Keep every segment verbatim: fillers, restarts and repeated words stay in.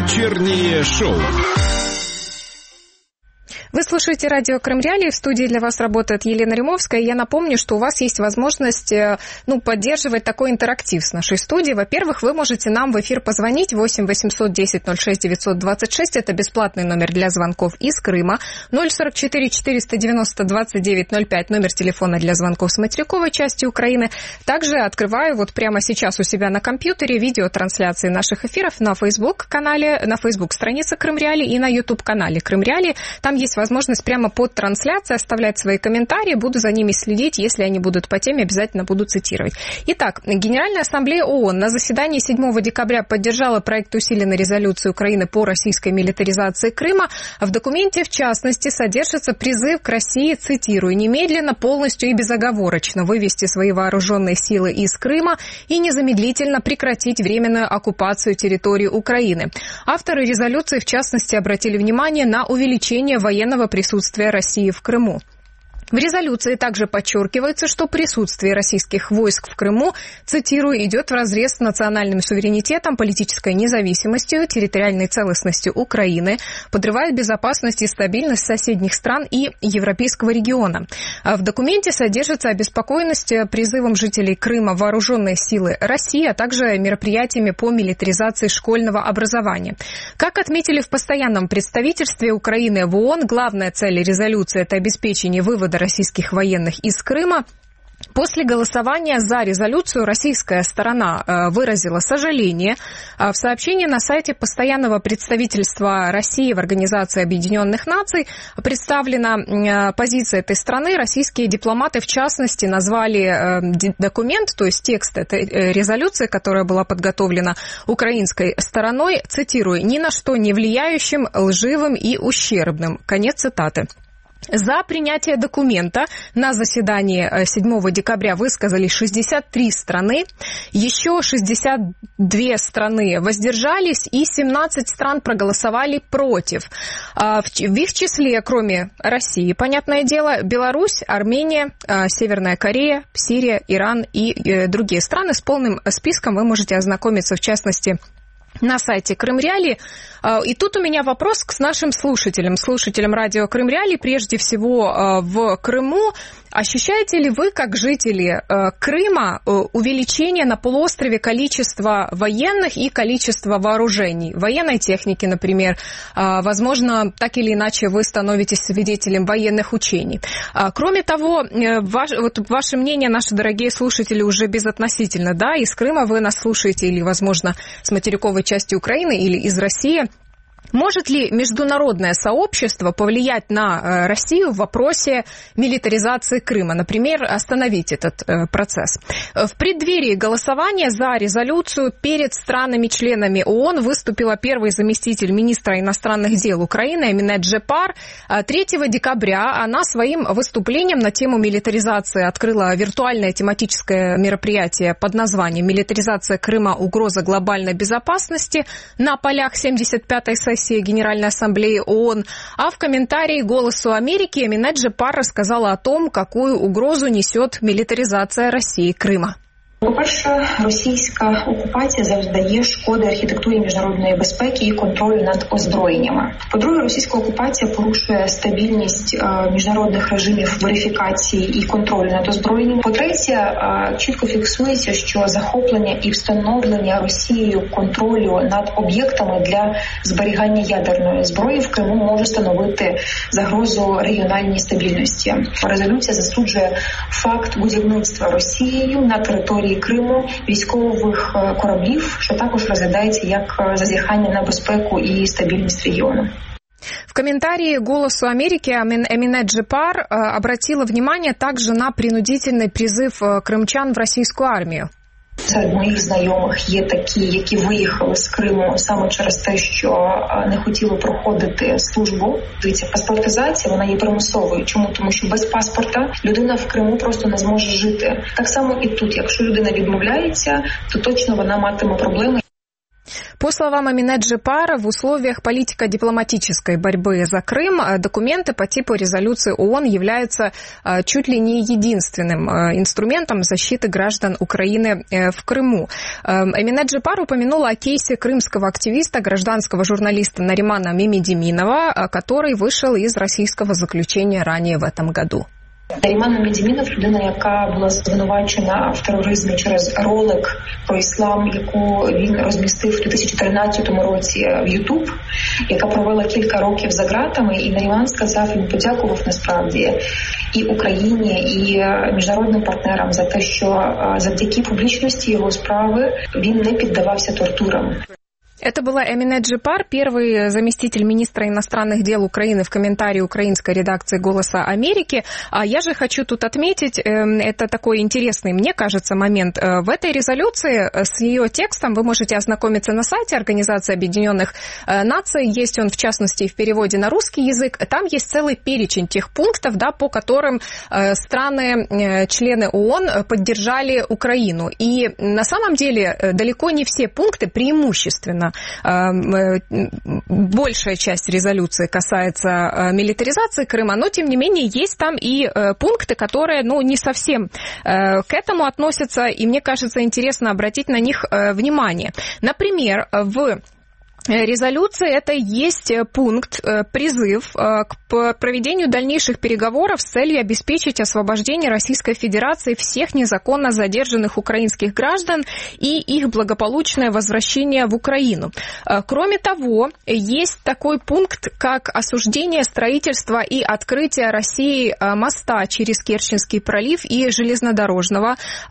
Вечернее шоу. Вы слушаете радио Крым Реалии. В студии для вас работает Елена Римовская. Я напомню, что у вас есть возможность ну, поддерживать такой интерактив с нашей студией. Во-первых, вы можете нам в эфир позвонить восемь восемьсот десять ноль шесть девятьсот двадцать шесть. Это бесплатный номер для звонков из Крыма. ноль сорок четыре четыреста девяносто двадцать девять ноль пять. Номер телефона для звонков с материковой части Украины. Также открываю вот прямо сейчас у себя на компьютере видеотрансляции наших эфиров на Facebook-канале, на Facebook-странице Крым Реалии и на YouTube-канале Крым Реалии. Там есть возможность возможность прямо под трансляцией оставлять свои комментарии. Буду за ними следить. Если они будут по теме, обязательно буду цитировать. Итак, Генеральная ассамблея ООН на заседании седьмого декабря поддержала проект усиленной резолюции Украины по российской милитаризации Крыма. В документе, в частности, содержится призыв к России, цитирую, немедленно, полностью и безоговорочно вывести свои вооруженные силы из Крыма и незамедлительно прекратить временную оккупацию территории Украины. Авторы резолюции, в частности, обратили внимание на увеличение военного присутствия России в Крыму. В резолюции также подчеркивается, что присутствие российских войск в Крыму, цитирую, идет вразрез с национальным суверенитетом, политической независимостью, территориальной целостностью Украины, подрывает безопасность и стабильность соседних стран и европейского региона. В документе содержится обеспокоенность призывом жителей Крыма вооруженные силы России, а также мероприятиями по милитаризации школьного образования. Как отметили в постоянном представительстве Украины в ООН, главная цель резолюции – это обеспечение вывода российских военных из Крыма. После голосования за резолюцию российская сторона выразила сожаление. В сообщении на сайте постоянного представительства России в Организации Объединенных Наций представлена позиция этой страны. Российские дипломаты, в частности, назвали документ, то есть текст этой резолюции, которая была подготовлена украинской стороной, цитирую, «ни на что не влияющим, лживым и ущербным». Конец цитаты. За принятие документа на заседании седьмого декабря высказались шестьдесят три страны, еще шестьдесят две страны воздержались и семнадцать стран проголосовали против. В их числе, кроме России, понятное дело, Беларусь, Армения, Северная Корея, Сирия, Иран и другие страны. С полным списком вы можете ознакомиться, в частности, на сайте Крым Реалии. И тут у меня вопрос к нашим слушателям, слушателям радио Крым Реалии, прежде всего в Крыму. Ощущаете ли вы, как жители Крыма, увеличение на полуострове количества военных и количества вооружений, военной техники, например? Возможно, так или иначе вы становитесь свидетелем военных учений. Кроме того, ваш, вот ваше мнение, наши дорогие слушатели, уже безотносительно, да, из Крыма вы нас слушаете или, возможно, с материковой части Украины или из России. Может ли международное сообщество повлиять на Россию в вопросе милитаризации Крыма? Например, остановить этот процесс. В преддверии голосования за резолюцию перед странами-членами ООН выступила первый заместитель министра иностранных дел Украины Эминет Джепар. третьего декабря она своим выступлением на тему милитаризации открыла виртуальное тематическое мероприятие под названием «Милитаризация Крыма. Угроза глобальной безопасности» на полях семьдесят пятой сессии Генеральной ассамблеи ООН. А в комментарии «Голосу Америки» Эминет Джепар рассказала о том, какую угрозу несет милитаризация России Крыма. По-перше, російська окупація завдає шкоди архітектурі міжнародної безпеки і контролю над озброєннями. По-друге, російська окупація порушує стабільність е, міжнародних режимів верифікації і контролю над озброєнням. По-третє, е, чітко фіксується, що захоплення і встановлення Росією контролю над об'єктами для зберігання ядерної зброї в Криму може становити загрозу регіональній стабільності. Резолюція засуджує факт будівництва Росією на території Криму військових кораблів, що також розглядається як зазіхання на безпеку і стабільність регіону. В комментарии «Голосу Америки» Эминет Джепар обратила внимание также на принудительный призыв крымчан в российскую армию. Серед моїх знайомих є такі, які виїхали з Криму саме через те, що не хотіли проходити службу. Дивіться, паспортизація, вона є примусовою. Чому? Тому що без паспорта людина в Криму просто не зможе жити. Так само і тут, якщо людина відмовляється, то точно вона матиме проблеми. По словам Аминет Джипар, в условиях политико-дипломатической борьбы за Крым документы по типу резолюции ООН являются чуть ли не единственным инструментом защиты граждан Украины в Крыму. Аминет Джипар упомянула о кейсе крымского активиста, гражданского журналиста Наримана Мемедиминова, который вышел из российского заключения ранее в этом году. Наріман Мемедімінов – людина, яка була звинувачена в тероризмі через ролик про іслам, яку він розмістив у дві тисячі тринадцятому році в Ютуб, яка провела кілька років за ґратами. І Наріман сказав, він подякував насправді і Україні, і міжнародним партнерам за те, що завдяки публічності його справи він не піддавався тортурам. Это была Аминет Джипар, первый заместитель министра иностранных дел Украины в комментарии украинской редакции «Голоса Америки». А я же хочу тут отметить, это такой интересный, мне кажется, момент. В этой резолюции с ее текстом вы можете ознакомиться на сайте Организации Объединенных Наций. Есть он, в частности, в переводе на русский язык. Там есть целый перечень тех пунктов, да, по которым страны, члены ООН поддержали Украину. И на самом деле далеко не все пункты преимущественно. Большая часть резолюции касается милитаризации Крыма, но, тем не менее, есть там и пункты, которые, ну, не совсем к этому относятся, и мне кажется, интересно обратить на них внимание. Например, в резолюции это есть пункт, призыв к проведению дальнейших переговоров с целью обеспечить освобождение Российской Федерации всех незаконно задержанных украинских граждан и их благополучное возвращение в Украину. Кроме того, есть такой пункт, как осуждение строительства и открытия России моста через Керченский пролив и железнодорожного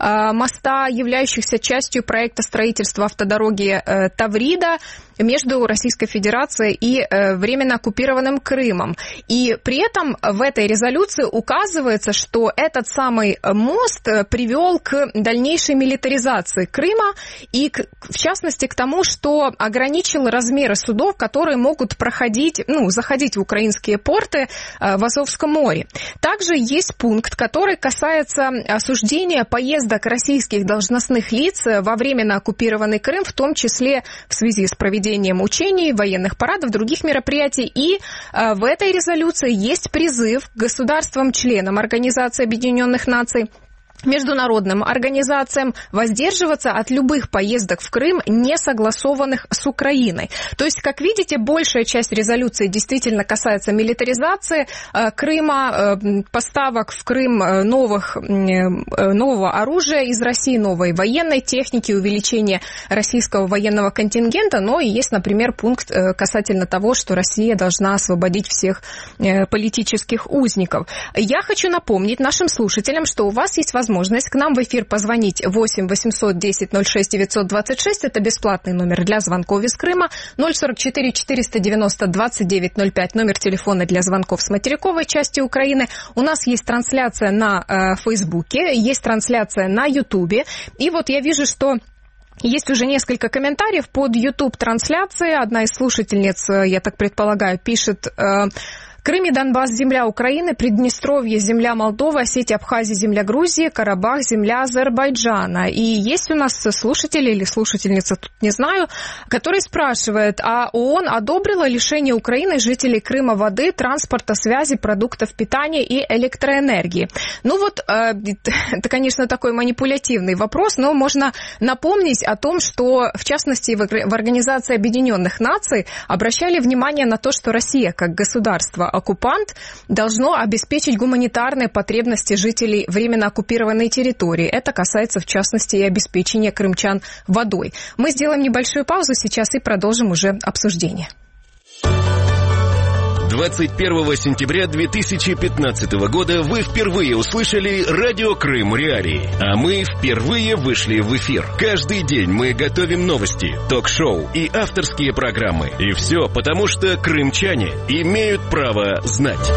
моста, являющихся частью проекта строительства автодороги Таврида между Российской Федерацией и э, временно оккупированным Крымом. И при этом в этой резолюции указывается, что этот самый мост привел к дальнейшей милитаризации Крыма и, к, в частности, к тому, что ограничил размеры судов, которые могут проходить, ну, заходить в украинские порты э, в Азовском море. Также есть пункт, который касается осуждения поездок российских должностных лиц во временно оккупированный Крым, в том числе в связи с проведением учений, военных парадов, других мероприятий. И э, в этой резолюции есть призыв к государствам-членам Организации Объединенных Наций, международным организациям воздерживаться от любых поездок в Крым, не согласованных с Украиной. То есть, как видите, большая часть резолюции действительно касается милитаризации э, Крыма, э, поставок в Крым новых, э, нового оружия из России, новой военной техники, увеличения российского военного контингента, но и есть, например, пункт э, касательно того, что Россия должна освободить всех э, политических узников. Я хочу напомнить нашим слушателям, что у вас есть возможность возможность к нам в эфир позвонить восемь восемьсот десять ноль шесть девятьсот двадцать шесть. Это бесплатный номер для звонков из Крыма. ноль сорок четыре четыреста девяносто двадцать девять ноль пять. Номер телефона для звонков с материковой части Украины. У нас есть трансляция на э, Фейсбуке, есть трансляция на Ютубе. И вот я вижу, что есть уже несколько комментариев под YouTube-трансляцией. Одна из слушательниц, я так предполагаю, пишет... Э, Крым и Донбасс – земля Украины, Приднестровье – земля Молдовы, Осетия, Абхазия – земля Грузии, Карабах – земля Азербайджана. И есть у нас слушатели или слушательница, тут не знаю, который спрашивает, а ООН одобрила лишение Украины жителей Крыма воды, транспорта, связи, продуктов питания и электроэнергии? Ну вот, это, конечно, такой манипулятивный вопрос, но можно напомнить о том, что, в частности, в Организации Объединенных Наций обращали внимание на то, что Россия, как государство, оккупант, должно обеспечить гуманитарные потребности жителей временно оккупированной территории. Это касается, в частности, и обеспечения крымчан водой. Мы сделаем небольшую паузу сейчас и продолжим уже обсуждение. двадцать первого сентября две тысячи пятнадцатого года вы впервые услышали радио Крым Реалии, а мы впервые вышли в эфир. Каждый день мы готовим новости, ток-шоу и авторские программы. И все потому, что крымчане имеют право знать.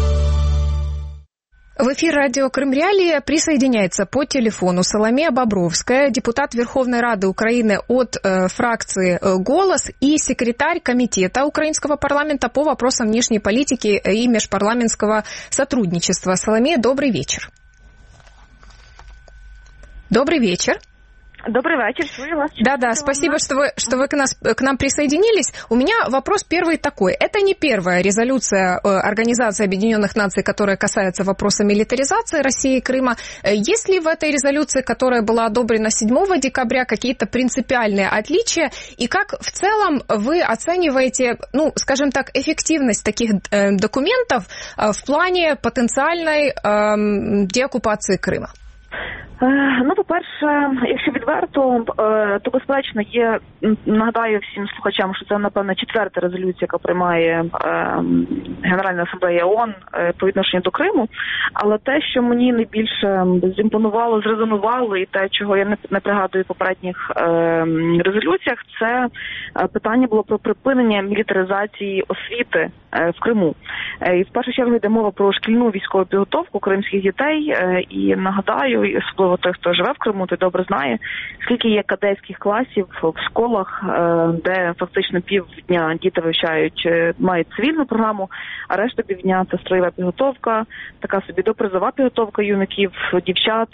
В эфир радио Крым Реалии присоединяется по телефону Соломея Бобровская, депутат Верховной Рады Украины от э, фракции «Голос» и секретарь комитета Украинского парламента по вопросам внешней политики и межпарламентского сотрудничества. Соломея, добрый вечер. Добрый вечер. Добрый вечер, слушаю вас. Да-да, спасибо, что вы, что вы к, нас, к нам присоединились. У меня вопрос первый такой. Это не первая резолюция Организации Объединенных Наций, которая касается вопроса милитаризации России и Крыма. Есть ли в этой резолюции, которая была одобрена седьмого декабря, какие-то принципиальные отличия? И как в целом вы оцениваете, ну, скажем так, эффективность таких э, документов э, в плане потенциальной э, деоккупации Крима? Ну, по-перше, якщо відверто, то, безперечно, є, нагадаю всім слухачам, що це, напевно, четверта резолюція, яка приймає Генеральна асамблея ООН по відношенню до Криму, але те, що мені найбільше зімпонувало, зрезонувало, і те, чого я не пригадую в попередніх резолюціях, це питання було про припинення мілітаризації освіти в Криму. І в першу чергу йде мова про шкільну військову підготовку кримських дітей, і нагадаю, особливо той, хто живе в Криму, той добре знає, скільки є кадетських класів в школах, де фактично півдня діти вивчають, мають цивільну програму, а решта півдня це строєва підготовка, така собі допризова підготовка юнаків, дівчат,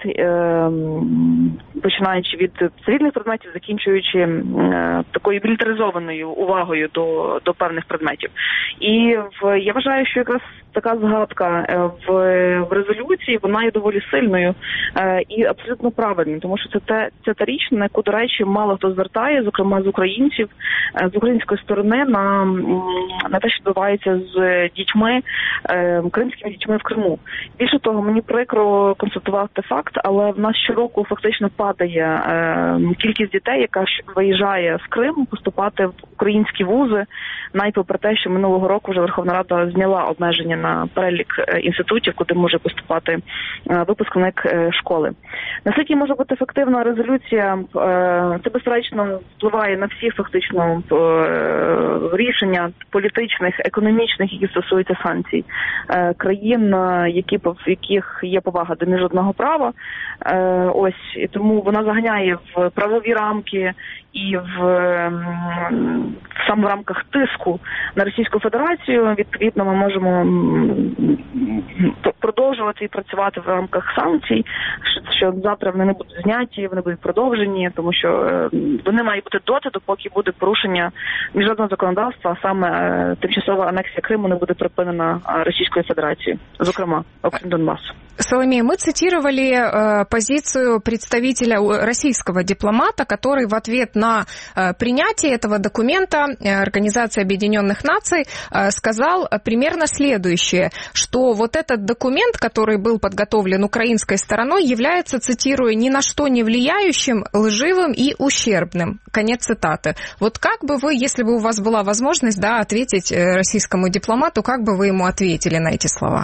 починаючи від цивільних предметів, закінчуючи такою мілітаризованою увагою до, до певних предметів. І в, я вважаю, що якраз така згадка в, в резолюції, вона є доволі сильною і абсолютно правильною, тому що це, те, це та річ, на яку, до речі, мало хто звертає, зокрема з українців, з української сторони, на, на те, що відбувається з дітьми, кримськими дітьми в Криму. Більше того, мені прикро констатувати факт, але в нас щороку фактично падає кількість дітей, яка виїжджає з Криму поступати в українські вузи, навіть попри те, що минулого року вже Верховна Рада зняла обмеження на перелік інститутів, куди може поступати випускник школи. Наскільки може бути ефективна резолюція, це, безперечно, впливає на всі фактично рішення політичних, економічних, які стосуються санкцій країн, які, в яких є повага до міжнародного права. Ось, і тому вона заганяє в правові рамки і в саме в рамках тиску на Російську Федерацію. Відповідно, ми можемо продовжувати і працювати в рамках санкцій, що, що завтра вони не будуть зняті, вони будуть продовжені, тому що вони мають бути доти, допоки буде порушення міжнародного законодавства, а саме тимчасова анексія Криму не буде припинена Російською Федерацією, зокрема, окрім Донбасу. Соломея, мы цитировали э, позицию представителя российского дипломата, который в ответ на э, принятие этого документа э, Организации Объединенных Наций э, сказал примерно следующее, что вот этот документ, который был подготовлен украинской стороной, является, цитирую, ни на что не влияющим, лживым и ущербным. Конец цитаты. Вот как бы вы, если бы у вас была возможность, да, ответить российскому дипломату, как бы вы ему ответили на эти слова?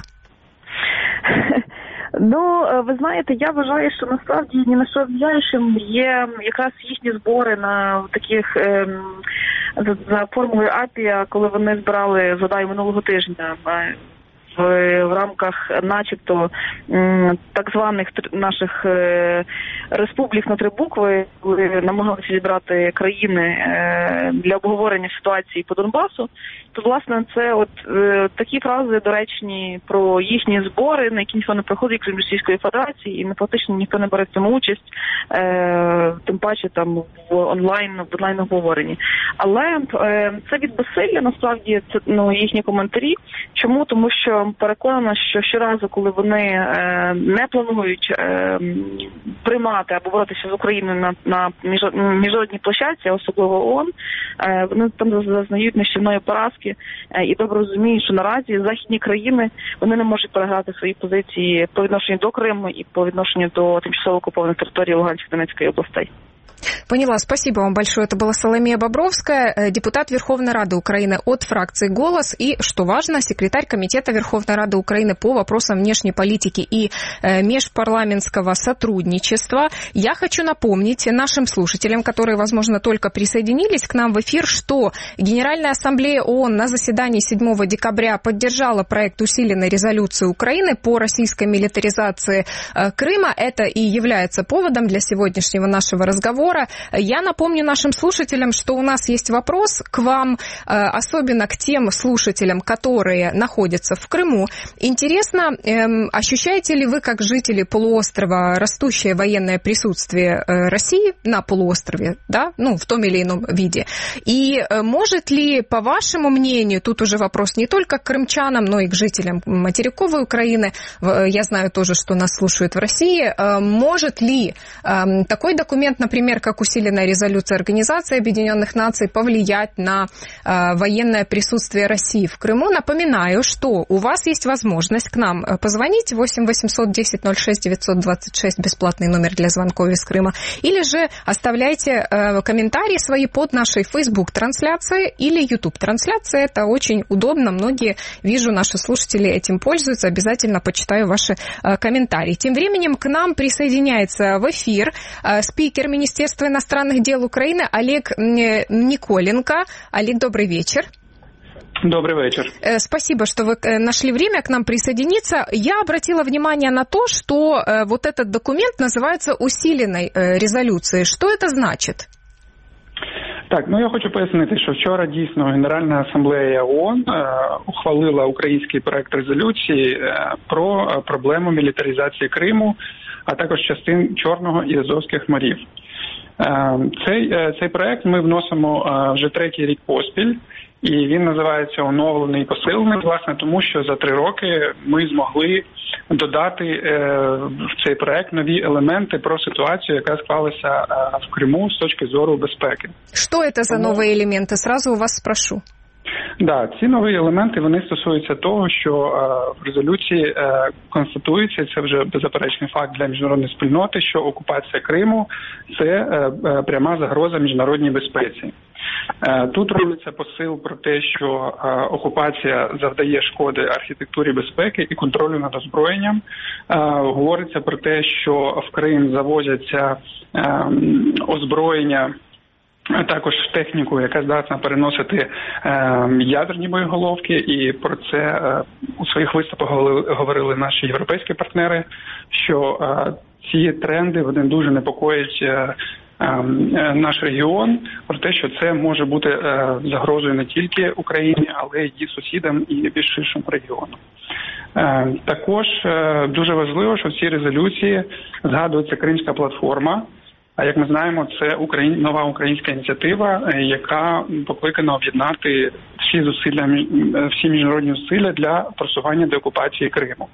Ну, ви знаєте, я вважаю, що насправді ні на що влияючим є якраз їхні збори на таких е, за, за формулою АПІА, коли вони збирали, згадаю, минулого тижня в, в рамках начебто так званих наших е, республік на три букви, коли намагалися зібрати країни е, для обговорення ситуації по Донбасу. То, власне, це от е, такі фрази доречні про їхні збори, на які ніхто не приходить, крім Російської Федерації, і не фактично ніхто не бере в цьому участь, е, тим паче там в онлайн, в онлайн обговоренні. Але е, це від безсилля, насправді, це ну, їхні коментарі. Чому? Тому що переконана, що щоразу, коли вони е, не планують е, приймати або боротися з Україною на, на міжнародній площадці, особливо ООН, е, вони там зазнають нищівної поразки, і добре розуміють, що наразі західні країни, вони не можуть переграти свої позиції по відношенню до Криму і по відношенню до тимчасово окупованих територій Луганської та Донецької областей. Поняла. Спасибо вам большое. Это была Соломея Бобровская, депутат Верховной Рады Украины от фракции «Голос» и, что важно, секретарь Комитета Верховной Рады Украины по вопросам внешней политики и межпарламентского сотрудничества. Я хочу напомнить нашим слушателям, которые, возможно, только присоединились к нам в эфир, что Генеральная Ассамблея ООН на заседании седьмого декабря поддержала проект усиленной резолюции Украины по российской милитаризации Крыма. Это и является поводом для сегодняшнего нашего разговора. разговора. Я напомню нашим слушателям, что у нас есть вопрос к вам, особенно к тем слушателям, которые находятся в Крыму. Интересно, ощущаете ли вы, как жители полуострова, растущее военное присутствие России на полуострове, да, ну, в том или ином виде? И может ли, по вашему мнению, тут уже вопрос не только к крымчанам, но и к жителям материковой Украины, я знаю тоже, что нас слушают в России, может ли такой документ, например, как усиленная резолюция Организации Объединенных Наций, повлиять на военное присутствие России в Крыму? Напоминаю, что у вас есть возможность к нам позвонить восемь восемьсот десять ноль шесть девятьсот двадцать шесть, бесплатный номер для звонков из Крыма, или же оставляйте комментарии свои под нашей Facebook-трансляцией или YouTube-трансляцией. Это очень удобно, многие, вижу, наши слушатели этим пользуются, обязательно почитаю ваши комментарии. Тем временем к нам присоединяется в эфир спикер Министерства иностранных дел Украины Олег Николенко. Олег, добрый вечер. Добрый вечер. Спасибо, что вы нашли время к нам присоединиться. Я обратила внимание на то, что вот этот документ называется усиленной резолюцией. Что это значит? Так, ну я хочу пояснити, що вчора дійсно Генеральна асамблея ООН е, ухвалила український проект резолюції е, про проблему мілітаризації Криму, а також частин Чорного і Азовських морів. Е, цей, е, цей проект ми вносимо е, вже третій рік поспіль, і він називається «Оновлений і посилений», власне, тому що за три роки ми змогли додати е, в цей проект нові елементи про ситуацію, яка склалася е, в Криму з точки зору безпеки. Що це за нові елементи? Сразу у вас спрошу. Да, ці нові елементи, вони стосуються того, що е, в резолюції е, констатується, це вже беззаперечний факт для міжнародної спільноти, що окупація Криму – це е, е, пряма загроза міжнародній безпеці. Е, тут робиться посил про те, що е, окупація завдає шкоди архітектурі безпеки і контролю над озброєнням. Е, говориться про те, що в Крим завозяться е, озброєння, а також техніку, яка здатна переносити е, ядерні боєголовки, і про це е, у своїх виступах говорили наші європейські партнери, що е, ці тренди, вони дуже непокоять е, е, наш регіон, про те, що це може бути е, загрозою не тільки Україні, але й її сусідам і більш ширшому регіону. Е, також е, дуже важливо, що в цій резолюції згадується Кримська платформа. А як ми знаємо, це Україн... нова українська ініціатива, яка покликана об'єднати всі зусилля, всі міжнародні зусилля для просування деокупації Криму.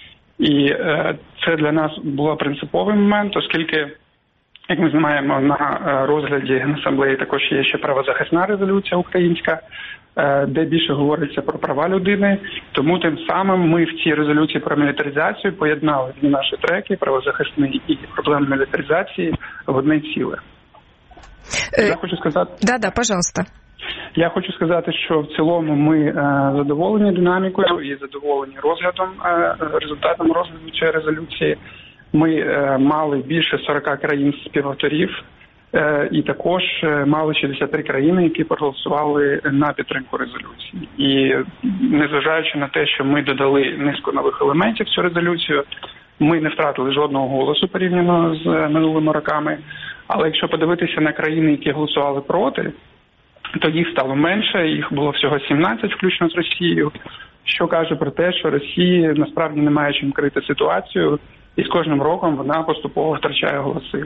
І е, це для нас був принциповий момент, оскільки, як ми знаємо, на розгляді Генасамблеї також є ще правозахисна резолюція українська, де більше говориться про права людини. Тому тим самим ми в цій резолюції про мілітаризацію поєднали дві наші треки, правозахисний і проблеми мілітаризації, в одне ціле. Е... Я хочу сказати... Да, да, пожалуйста. Я хочу сказати, що в цілому ми е, задоволені динамікою і задоволені розглядом, е, результатом розгляду цієї резолюції. Ми е, мали більше сорок країн співавторів, і також мали шістдесят три країни, які проголосували на підтримку резолюції. І незважаючи на те, що ми додали низку нових елементів в цю резолюцію, ми не втратили жодного голосу порівняно з минулими роками. Але якщо подивитися на країни, які голосували проти, то їх стало менше, їх було всього сімнадцять, включно з Росією, що каже про те, що Росії насправді немає чим крити ситуацію, і з кожним роком вона поступово втрачає голоси.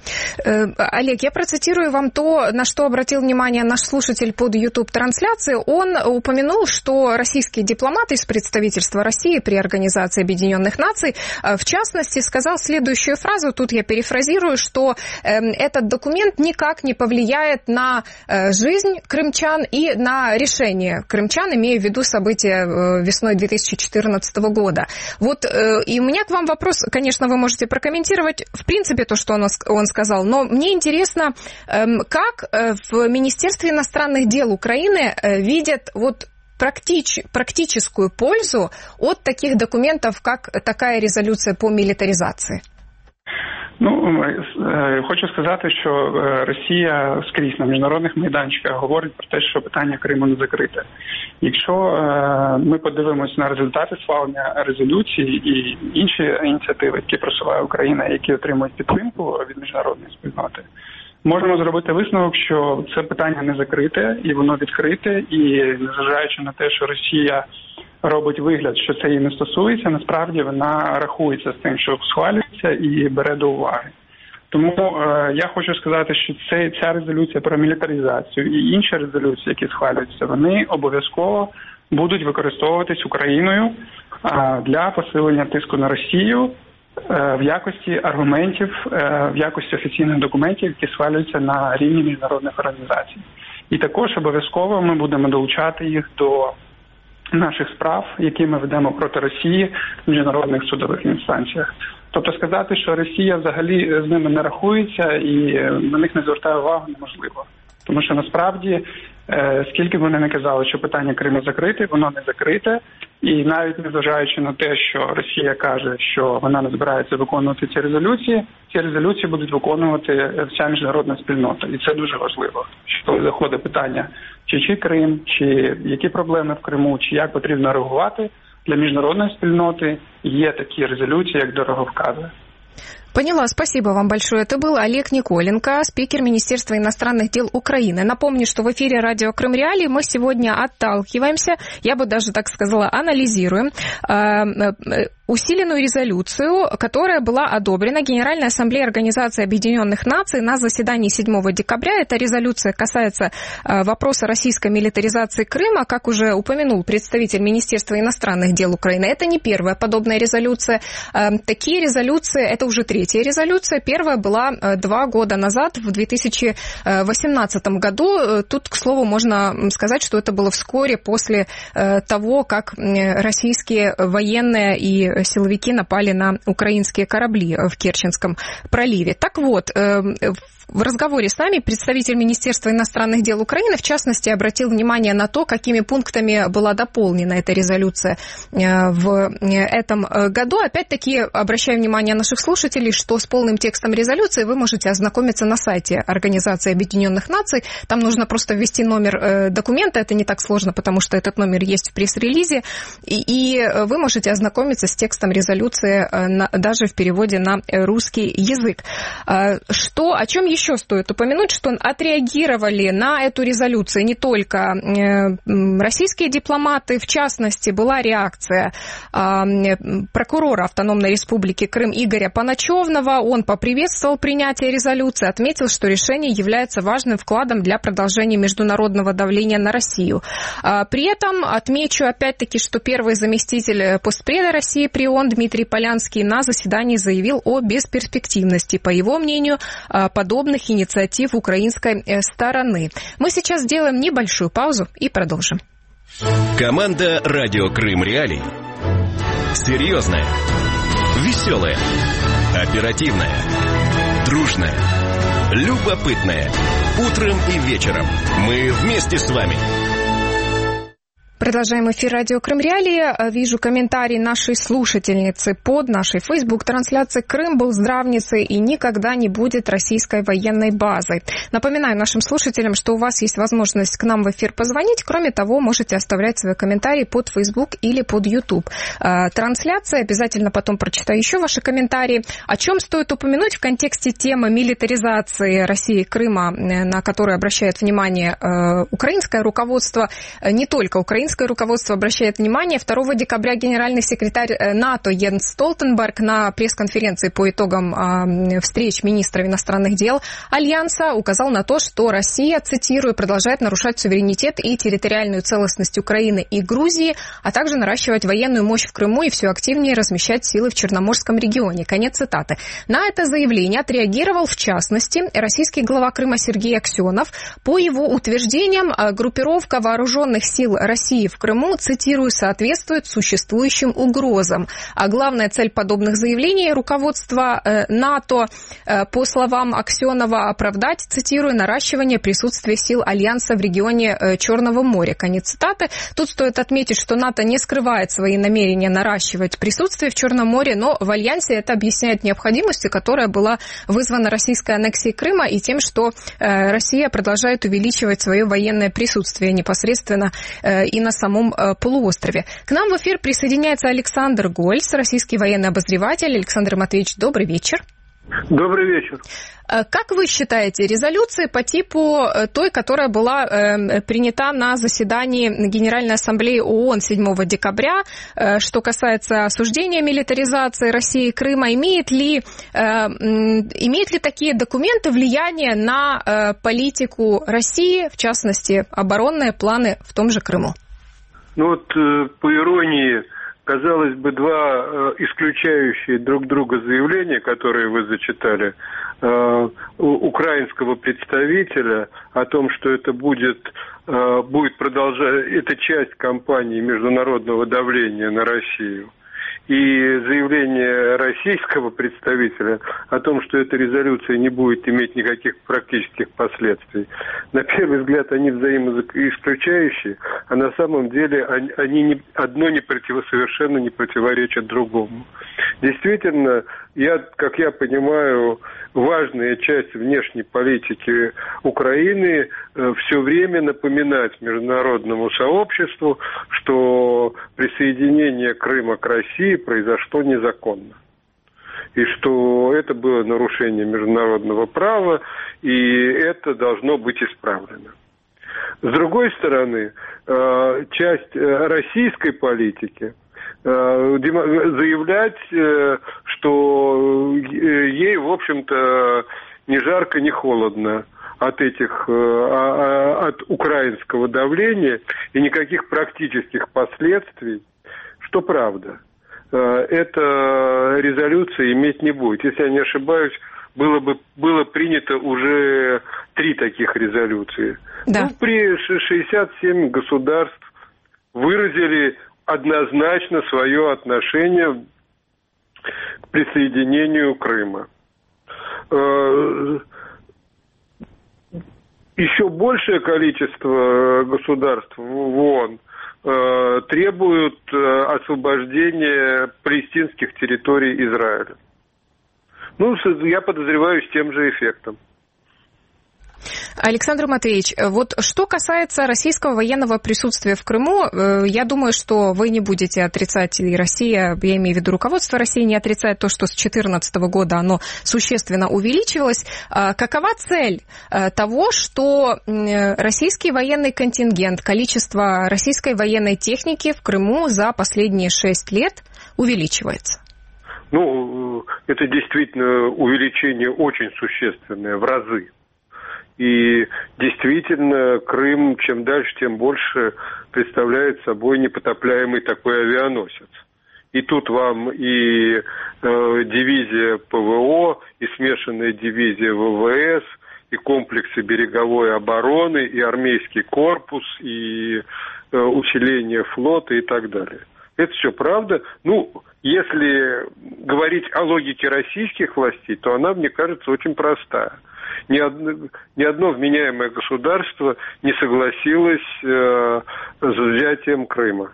Олег, я процитирую вам то, на что обратил внимание наш слушатель под YouTube-трансляцией. Он упомянул, что российские дипломаты из представительства России при Организации Объединенных Наций, в частности, сказал следующую фразу, тут я перефразирую, что этот документ никак не повлияет на жизнь крымчан и на решение крымчан, имея в виду события весной две тысячи четырнадцатого года. Вот, и у меня к вам вопрос, конечно, вы можете прокомментировать, в принципе, то, что он сказал, сказал. Но мне интересно, как в Министерстве иностранных дел Украины видят вот практич, практическую пользу от таких документов, как такая резолюция по милитаризации? Ну, хочу сказати, що Росія скрізь на міжнародних майданчиках говорить про те, що питання Криму не закрите. Якщо ми подивимось на результати схвалення резолюції і інші ініціативи, які просуває Україна, які отримують підтримку від міжнародної спільноти, можемо зробити висновок, що це питання не закрите, і воно відкрите, і незважаючи на те, що Росія робить вигляд, що це її не стосується, насправді вона рахується з тим, що схвалюється і бере до уваги. Тому е, я хочу сказати, що це, ця резолюція про мілітаризацію і інші резолюції, які схвалюються, вони обов'язково будуть використовуватись Україною е, для посилення тиску на Росію е, в якості аргументів, е, в якості офіційних документів, які схвалюються на рівні міжнародних організацій. І також обов'язково ми будемо долучати їх до наших справ, які ми ведемо проти Росії в міжнародних судових інстанціях. Тобто сказати, що Росія взагалі з ними не рахується і на них не звертає увагу, неможливо. Тому що насправді, скільки б вони не казали, що питання Криму закрите, воно не закрите. І навіть незважаючи на те, що Росія каже, що вона не збирається виконувати ці резолюції, ці резолюції будуть виконувати вся міжнародна спільнота. І це дуже важливо, що коли заходить питання, чи чи Крим, чи які проблеми в Криму, чи як потрібно реагувати, для міжнародной спільноти є такі резолюції, як дороговкази. Поняла, спасибо вам большое. Это был Олег Николенко, спикер Министерства иностранных дел Украины. Напомню, что в эфире радио Крым Реалии мы сегодня отталкиваемся, я бы даже так сказала, анализируем э, усиленную резолюцию, которая была одобрена Генеральной Ассамблеей Организации Объединенных Наций на заседании седьмого декабря. Эта резолюция касается э, вопроса российской милитаризации Крыма, как уже упомянул представитель Министерства иностранных дел Украины. Это не первая подобная резолюция. Э, такие резолюции, это уже третья резолюция. Первая была два года назад, в две тысячи восемнадцатом году. Тут, к слову, можно сказать, что это было вскоре после того, как российские военные и силовики напали на украинские корабли в Керченском проливе. Так вот, в разговоре с нами представитель Министерства иностранных дел Украины, в частности, обратил внимание на то, какими пунктами была дополнена эта резолюция в этом году. Опять-таки, обращаю внимание наших слушателей, что с полным текстом резолюции вы можете ознакомиться на сайте Организации Объединенных Наций. Там нужно просто ввести номер документа, это не так сложно, потому что этот номер есть в пресс-релизе, и вы можете ознакомиться с текстом резолюции даже в переводе на русский язык. Что, о чем еще стоит упомянуть, что отреагировали на эту резолюцию не только российские дипломаты, в частности, была реакция прокурора Автономной Республики Крым Игоря Паначевного. Он поприветствовал принятие резолюции, отметил, что решение является важным вкладом для продолжения международного давления на Россию. При этом отмечу опять-таки, что первый заместитель постпреда России при ООН Дмитрий Полянский на заседании заявил о бесперспективности, по его мнению, подобных инициатив украинской стороны. Мы сейчас сделаем небольшую паузу и продолжим. Команда «Радио Крым Реалии». Серьезная, веселая, оперативная, дружная, любопытная. Утром и вечером мы вместе с вами. Продолжаем эфир радио Крым Реалии. Вижу комментарий нашей слушательницы под нашей Facebook-трансляцией. Крым был здравницей и никогда не будет российской военной базой. Напоминаю нашим слушателям, что у вас есть возможность к нам в эфир позвонить. Кроме того, можете оставлять свои комментарии под Facebook или под YouTube. Трансляция. Обязательно потом прочитаю еще ваши комментарии. О чем стоит упомянуть в контексте темы милитаризации России и Крыма, на которую обращает внимание украинское руководство, не только украинское. Украинское руководство обращает внимание. второго декабря генеральный секретарь НАТО Йенс Столтенберг на пресс-конференции по итогам э, встреч министров иностранных дел Альянса указал на то, что Россия, цитирую, продолжает нарушать суверенитет и территориальную целостность Украины и Грузии, а также наращивать военную мощь в Крыму и все активнее размещать силы в Черноморском регионе. Конец цитаты. На это заявление отреагировал, в частности, российский глава Крыма Сергей Аксенов. По его утверждениям, группировка вооруженных сил России в Крыму, цитирую, соответствует существующим угрозам. А главная цель подобных заявлений руководства э, НАТО, э, по словам Аксенова, оправдать, цитирую, наращивание присутствия сил Альянса в регионе э, Черного моря. Конец цитаты. Тут стоит отметить, что НАТО не скрывает свои намерения наращивать присутствие в Черном море, но в Альянсе это объясняет необходимостью, которая была вызвана российской аннексией Крыма и тем, что э, Россия продолжает увеличивать свое военное присутствие непосредственно э, и на самом э, полуострове. К нам в эфир присоединяется Александр Гольц, российский военный обозреватель. Александр Матвеевич, добрый вечер. Добрый вечер. Как вы считаете, резолюции по типу той, которая была э, принята на заседании Генеральной Ассамблеи ООН седьмого декабря, э, что касается осуждения милитаризации России и Крыма, имеет ли, э, имеют ли такие документы влияние на э, политику России, в частности, оборонные планы в том же Крыму? Ну вот, э, по иронии, казалось бы, два э, исключающие друг друга заявления, которые вы зачитали, э, украинского представителя о том, что это будет, э, будет продолжать, это часть кампании международного давления на Россию, и заявление российского представителя о том, что эта резолюция не будет иметь никаких практических последствий. На первый взгляд они взаимоисключающие, а на самом деле они, они не, одно не против, совершенно не противоречат другому. Действительно, я, как я понимаю, важная часть внешней политики Украины э, все время напоминать международному сообществу, что присоединение Крыма к России произошло незаконно. И что это было нарушение международного права, и это должно быть исправлено. С другой стороны, э, часть российской политики заявлять, что ей, в общем-то, ни жарко, ни холодно от этих, от украинского давления и никаких практических последствий, что правда. Эта резолюция иметь не будет. Если я не ошибаюсь, было бы было принято уже три таких резолюции. Да. Ну, при шестьдесят семь государств выразили однозначно свое отношение к присоединению Крыма. Еще большее количество государств в ООН требуют освобождения палестинских территорий Израиля. Ну, я подозреваю, с тем же эффектом. Александр Матвеевич, вот что касается российского военного присутствия в Крыму, я думаю, что вы не будете отрицать, и Россия, я имею в виду руководство России, не отрицает то, что с две тысячи четырнадцатого года оно существенно увеличивалось. Какова цель того, что российский военный контингент, количество российской военной техники в Крыму за последние шесть лет увеличивается? Ну, это действительно увеличение очень существенное, в разы. И действительно, Крым чем дальше, тем больше представляет собой непотопляемый такой авианосец. И тут вам и э, дивизия ПВО, и смешанная дивизия ВВС, и комплексы береговой обороны, и армейский корпус, и э, усиление флота и так далее. Это все правда. Ну, если говорить о логике российских властей, то она, мне кажется, очень простая. Ни одно, ни одно вменяемое государство не согласилось э, с взятием Крыма.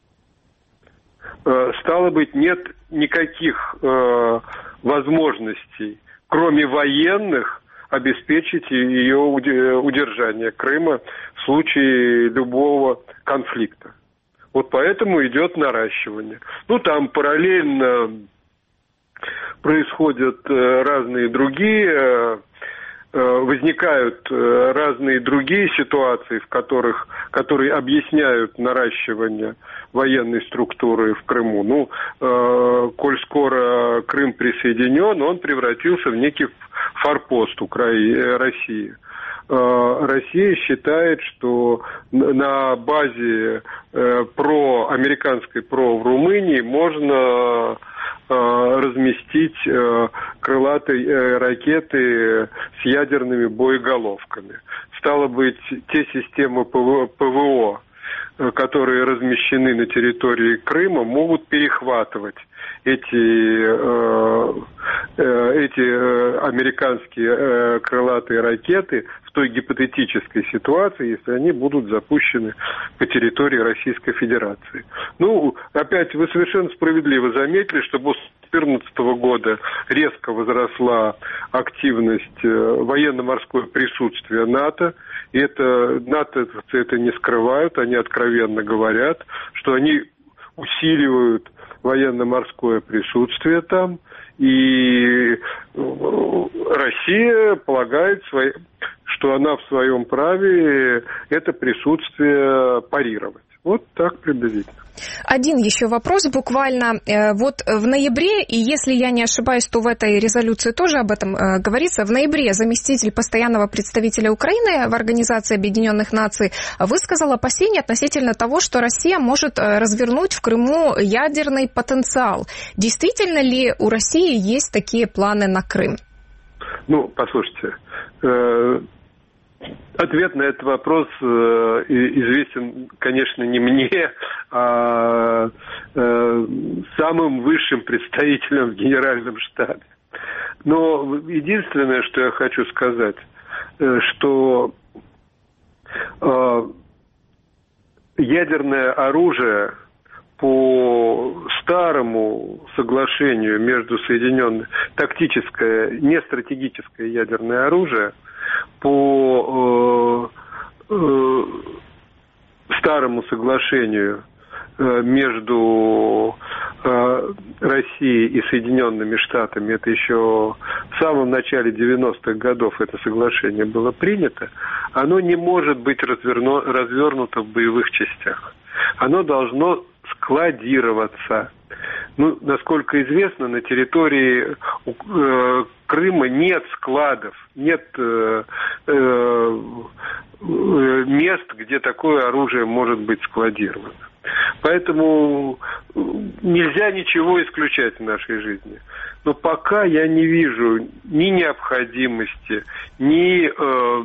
Э, стало быть, нет никаких э, возможностей, кроме военных, обеспечить ее удержание Крыма в случае любого конфликта. Вот поэтому идет наращивание. Ну, там параллельно происходят э, разные другие... Э, возникают разные другие ситуации, в которых, которые объясняют наращивание военной структуры в Крыму. Ну, э, коль скоро Крым присоединен, он превратился в некий форпост Украины, России. Э, Россия считает, что на базе э, ПРО, американской ПРО в Румынии можно разместить э, крылатые э, ракеты с ядерными боеголовками. Стало быть, те системы ПВО, ПВО, которые размещены на территории Крыма, могут перехватывать эти, э, э, эти э, американские э, крылатые ракеты в той гипотетической ситуации, если они будут запущены по территории Российской Федерации. Ну, опять, вы совершенно справедливо заметили, что после две тысячи четырнадцатого года резко возросла активность, военно-морское присутствие НАТО. И это НАТО это не скрывают, они откровенно говорят, что они усиливают военно-морское присутствие там, и Россия полагает, что она в своем праве это присутствие парировать. Вот так приблизительно. Один еще вопрос буквально. Вот в ноябре, и если я не ошибаюсь, то в этой резолюции тоже об этом говорится, в ноябре заместитель постоянного представителя Украины в Организации Объединенных Наций высказал опасения относительно того, что Россия может развернуть в Крыму ядерный потенциал. Действительно ли у России есть такие планы на Крым? Ну, послушайте, ответ на этот вопрос э, известен, конечно, не мне, а э, самым высшим представителям в Генеральном штабе. Но единственное, что я хочу сказать, э, что э, ядерное оружие по старому соглашению между Соединенными, тактическое, не стратегическое ядерное оружие, по э, э, старому соглашению э, между э, Россией и Соединенными Штатами, это еще в самом начале девяностых годов это соглашение было принято, оно не может быть разверну, развернуто в боевых частях. Оно должно складироваться. Ну, насколько известно, на территории э, Крыма нет складов, нет э, э, мест, где такое оружие может быть складировано. Поэтому нельзя ничего исключать в нашей жизни. Но пока я не вижу ни необходимости, ни э,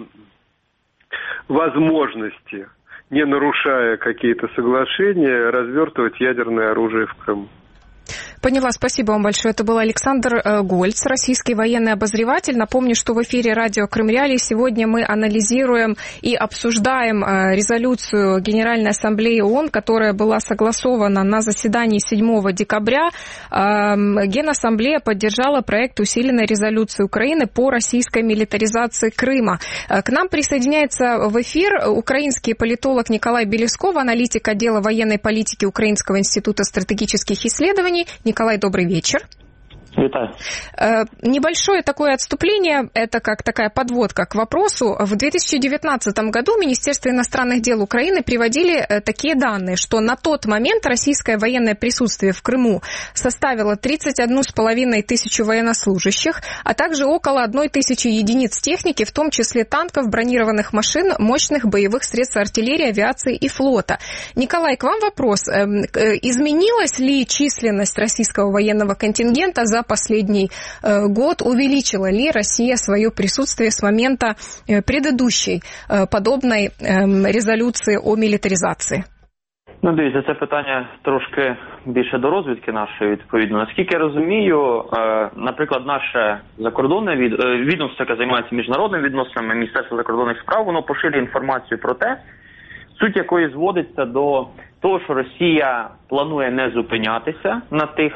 возможности, не нарушая какие-то соглашения, развертывать ядерное оружие в Крыму. Поняла, спасибо вам большое. Это был Александр Гольц, российский военный обозреватель. Напомню, что в эфире радио Крым Реалии сегодня мы анализируем и обсуждаем резолюцию Генеральной Ассамблеи ООН, которая была согласована на заседании седьмого декабря. Генассамблея поддержала проект усиленной резолюции Украины по российской милитаризации Крыма. К нам присоединяется в эфир украинский политолог Николай Белесков, аналитик отдела военной политики Украинского института стратегических исследований. Николай, добрый вечер. Витаю. Небольшое такое отступление, это как такая подводка к вопросу. В две тысячи девятнадцатом году Министерство иностранных дел Украины приводили такие данные, что на тот момент российское военное присутствие в Крыму составило тридцать одну с половиной тысячу военнослужащих, а также около одной тысячи единиц техники, в том числе танков, бронированных машин, мощных боевых средств артиллерии, авиации и флота. Николай, к вам вопрос. Изменилась ли численность российского военного контингента за последний э, год? Увеличила ли Россия свое присутствие с момента э, предыдущей э, подобной э, резолюції о мілітаризації? Ну, дивіться, це питання трошки більше до розвідки нашої, відповідно. Наскільки я розумію, е, наприклад, наше закордонне від, е, відомство, яке займається міжнародними відносинами, Міністерство закордонних справ, воно поширює інформацію про те, суть якої зводиться до того, що Росія планує не зупинятися на тих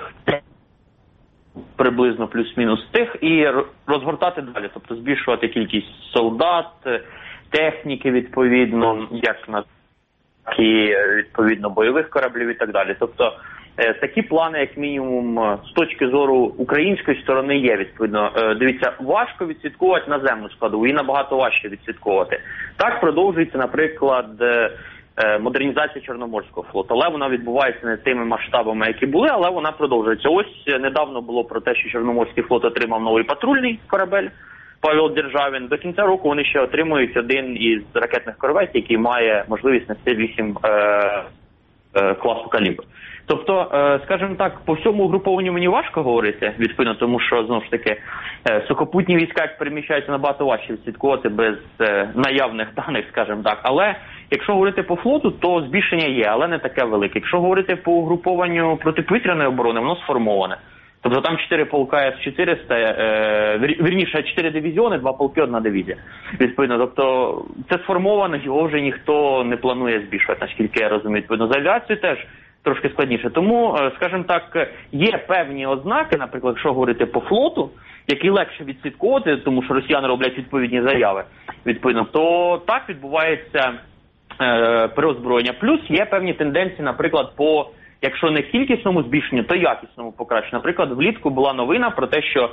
приблизно плюс-мінус тих і розгортати далі, тобто збільшувати кількість солдат, техніки відповідно, як на так і відповідно бойових кораблів і так далі. Тобто такі плани, як мінімум, з точки зору української сторони є, відповідно. Дивіться, важко відслідковувати наземну складову, і набагато важче відслідковувати. Так продовжується, наприклад, модернізація Чорноморського флоту, але вона відбувається не тими масштабами, які були, але вона продовжується. Ось недавно було про те, що Чорноморський флот отримав новий патрульний корабель Павел Державін. До кінця року вони ще отримують один із ракетних корветів, який має можливість нести вісім е, е, класу калібр. Тобто, е, скажімо так, по всьому угрупованню мені важко говорити, відповідно, тому що, знову ж таки, е, сухопутні війська, як переміщаються, набагато важче відслідковувати без е, наявних даних, скажімо так. Але якщо говорити по флоту, то збільшення є, але не таке велике. Якщо говорити по угрупованню протиповітряної оборони, воно сформоване. Тобто там чотири полка ес чотириста, е, вірніше, чотири дивізіони, два полки, одна дивізія. Відповідно, тобто це сформовано, його вже ніхто не планує збільшувати, наскільки я розумію. Відповідно, з авіацією теж трошки складніше. Тому, скажімо так, є певні ознаки, наприклад, якщо говорити по флоту, які легше відслідковувати, тому що росіяни роблять відповідні заяви, відповідно, то так відбувається е, переозброєння. Плюс є певні тенденції, наприклад, по якщо не кількісному збільшенню, то якісному покращенню. Наприклад, влітку була новина про те, що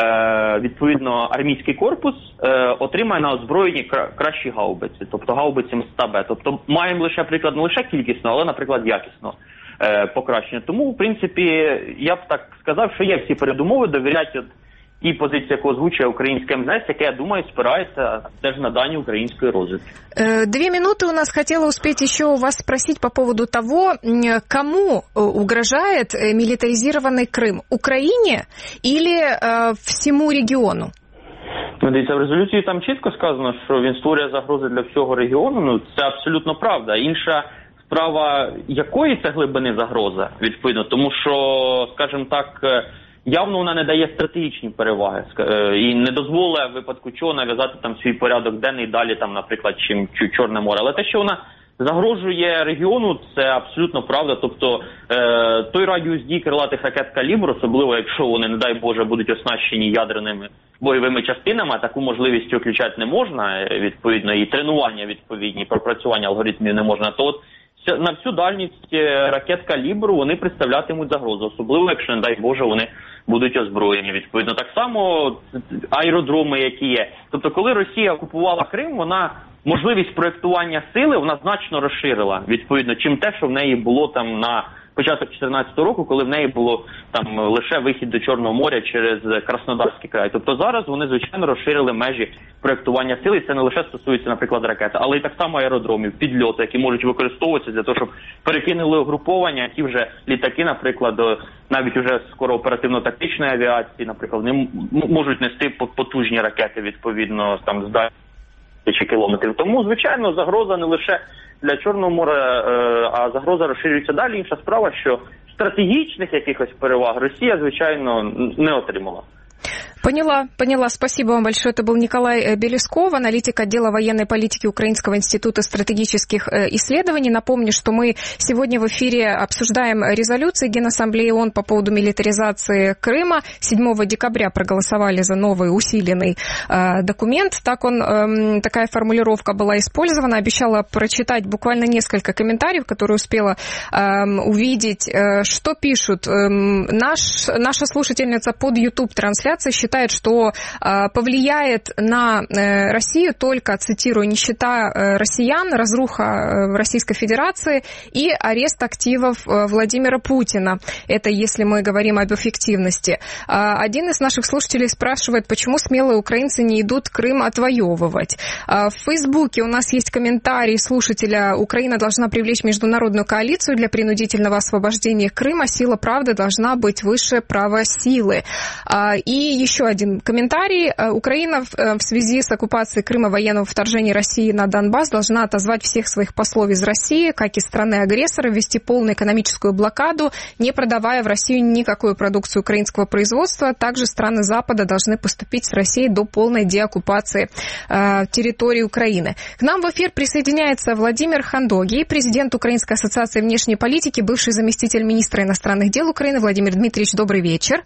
е, відповідно армійський корпус е, отримає на озброєнні кра- кращі гаубиці, тобто гаубиці М-ста Б. Тобто маємо лише приклад не лише кількісно, але, наприклад, якісно е, покращення. Тому, в принципі, я б так сказав, що є всі передумови довіряти і позиція, яку озвучує українське ем зе ес, яке, я думаю, спирається теж на дані української розвідки. Две минуты у нас. Хотела успеть еще у вас спросить по поводу того, кому угрожает милитаризированный Крым? Украине или э, всему региону? Ну, дивіться, в резолюції там чітко сказано, що він створює загрози для всього регіону. Ну, це абсолютно правда. Інша справа, якої це глибини загроза, відповідно, тому що, скажімо так, явно вона не дає стратегічні переваги і не дозволить в випадку чого нав'язати там свій порядок денний далі, там, наприклад, чим Чорне море. Але те, що вона загрожує регіону, це абсолютно правда. Тобто е, той радіус дій крилатих ракет «Калібр», особливо якщо вони, не дай Боже, будуть оснащені ядерними бойовими частинами, а таку можливість виключати не можна, відповідно, і тренування відповідні, пропрацювання алгоритмів не можна, то от на всю дальність ракет «Калібру» вони представлятимуть загрозу, особливо якщо, не дай Боже, вони будуть озброєні. Відповідно, так само аеродроми, які є. Тобто, коли Росія окупувала Крим, вона можливість проєктування сили вона значно розширила, відповідно, чим те, що в неї було там на початок чотирнадцятого року, коли в неї було там лише вихід до Чорного моря через Краснодарський край. Тобто зараз вони, звичайно, розширили межі проєктування сили, і це не лише стосується, наприклад, ракет, але й так само аеродромів, підльоти, які можуть використовуватися для того, щоб перекинули угруповання, ті вже літаки, наприклад, навіть вже скоро оперативно-тактичної авіації, наприклад, вони можуть нести потужні ракети, відповідно, там, з тисячі кілометрів. Тому, звичайно, загроза не лише для Чорного моря, а загроза розширюється далі. Інша справа, що стратегічних якихось переваг Росія, звичайно, не отримала. Поняла, поняла. Спасибо вам большое. Это был Николай Белесков, аналитик отдела военной политики Украинского института стратегических исследований. Напомню, что мы сегодня в эфире обсуждаем резолюции Генассамблеи ООН по поводу милитаризации Крыма. седьмого декабря проголосовали за новый усиленный э, документ. Так он, э, такая формулировка была использована. Обещала прочитать буквально несколько комментариев, которые успела э, увидеть. Э, что пишут? Э, наш, наша слушательница под YouTube-трансляцией считает, что э, повлияет на э, Россию только, цитирую, нищета э, россиян, разруха э, Российской Федерации и арест активов э, Владимира Путина. Это если мы говорим об эффективности. Э, один из наших слушателей спрашивает, почему смелые украинцы не идут Крым отвоевывать. Э, в Фейсбуке у нас есть комментарий слушателя: Украина должна привлечь международную коалицию для принудительного освобождения Крыма. Сила правды должна быть выше права силы. Э, и еще один комментарий. Украина в связи с оккупацией Крыма, военного вторжения России на Донбасс должна отозвать всех своих послов из России, как из страны-агрессора, ввести полную экономическую блокаду, не продавая в Россию никакую продукцию украинского производства. Также страны Запада должны поступить с Россией до полной деоккупации э, территории Украины. К нам в эфир присоединяется Владимир Хандогий, президент Украинской ассоциации внешней политики, бывший заместитель министра иностранных дел Украины. Владимир Дмитриевич, добрый вечер.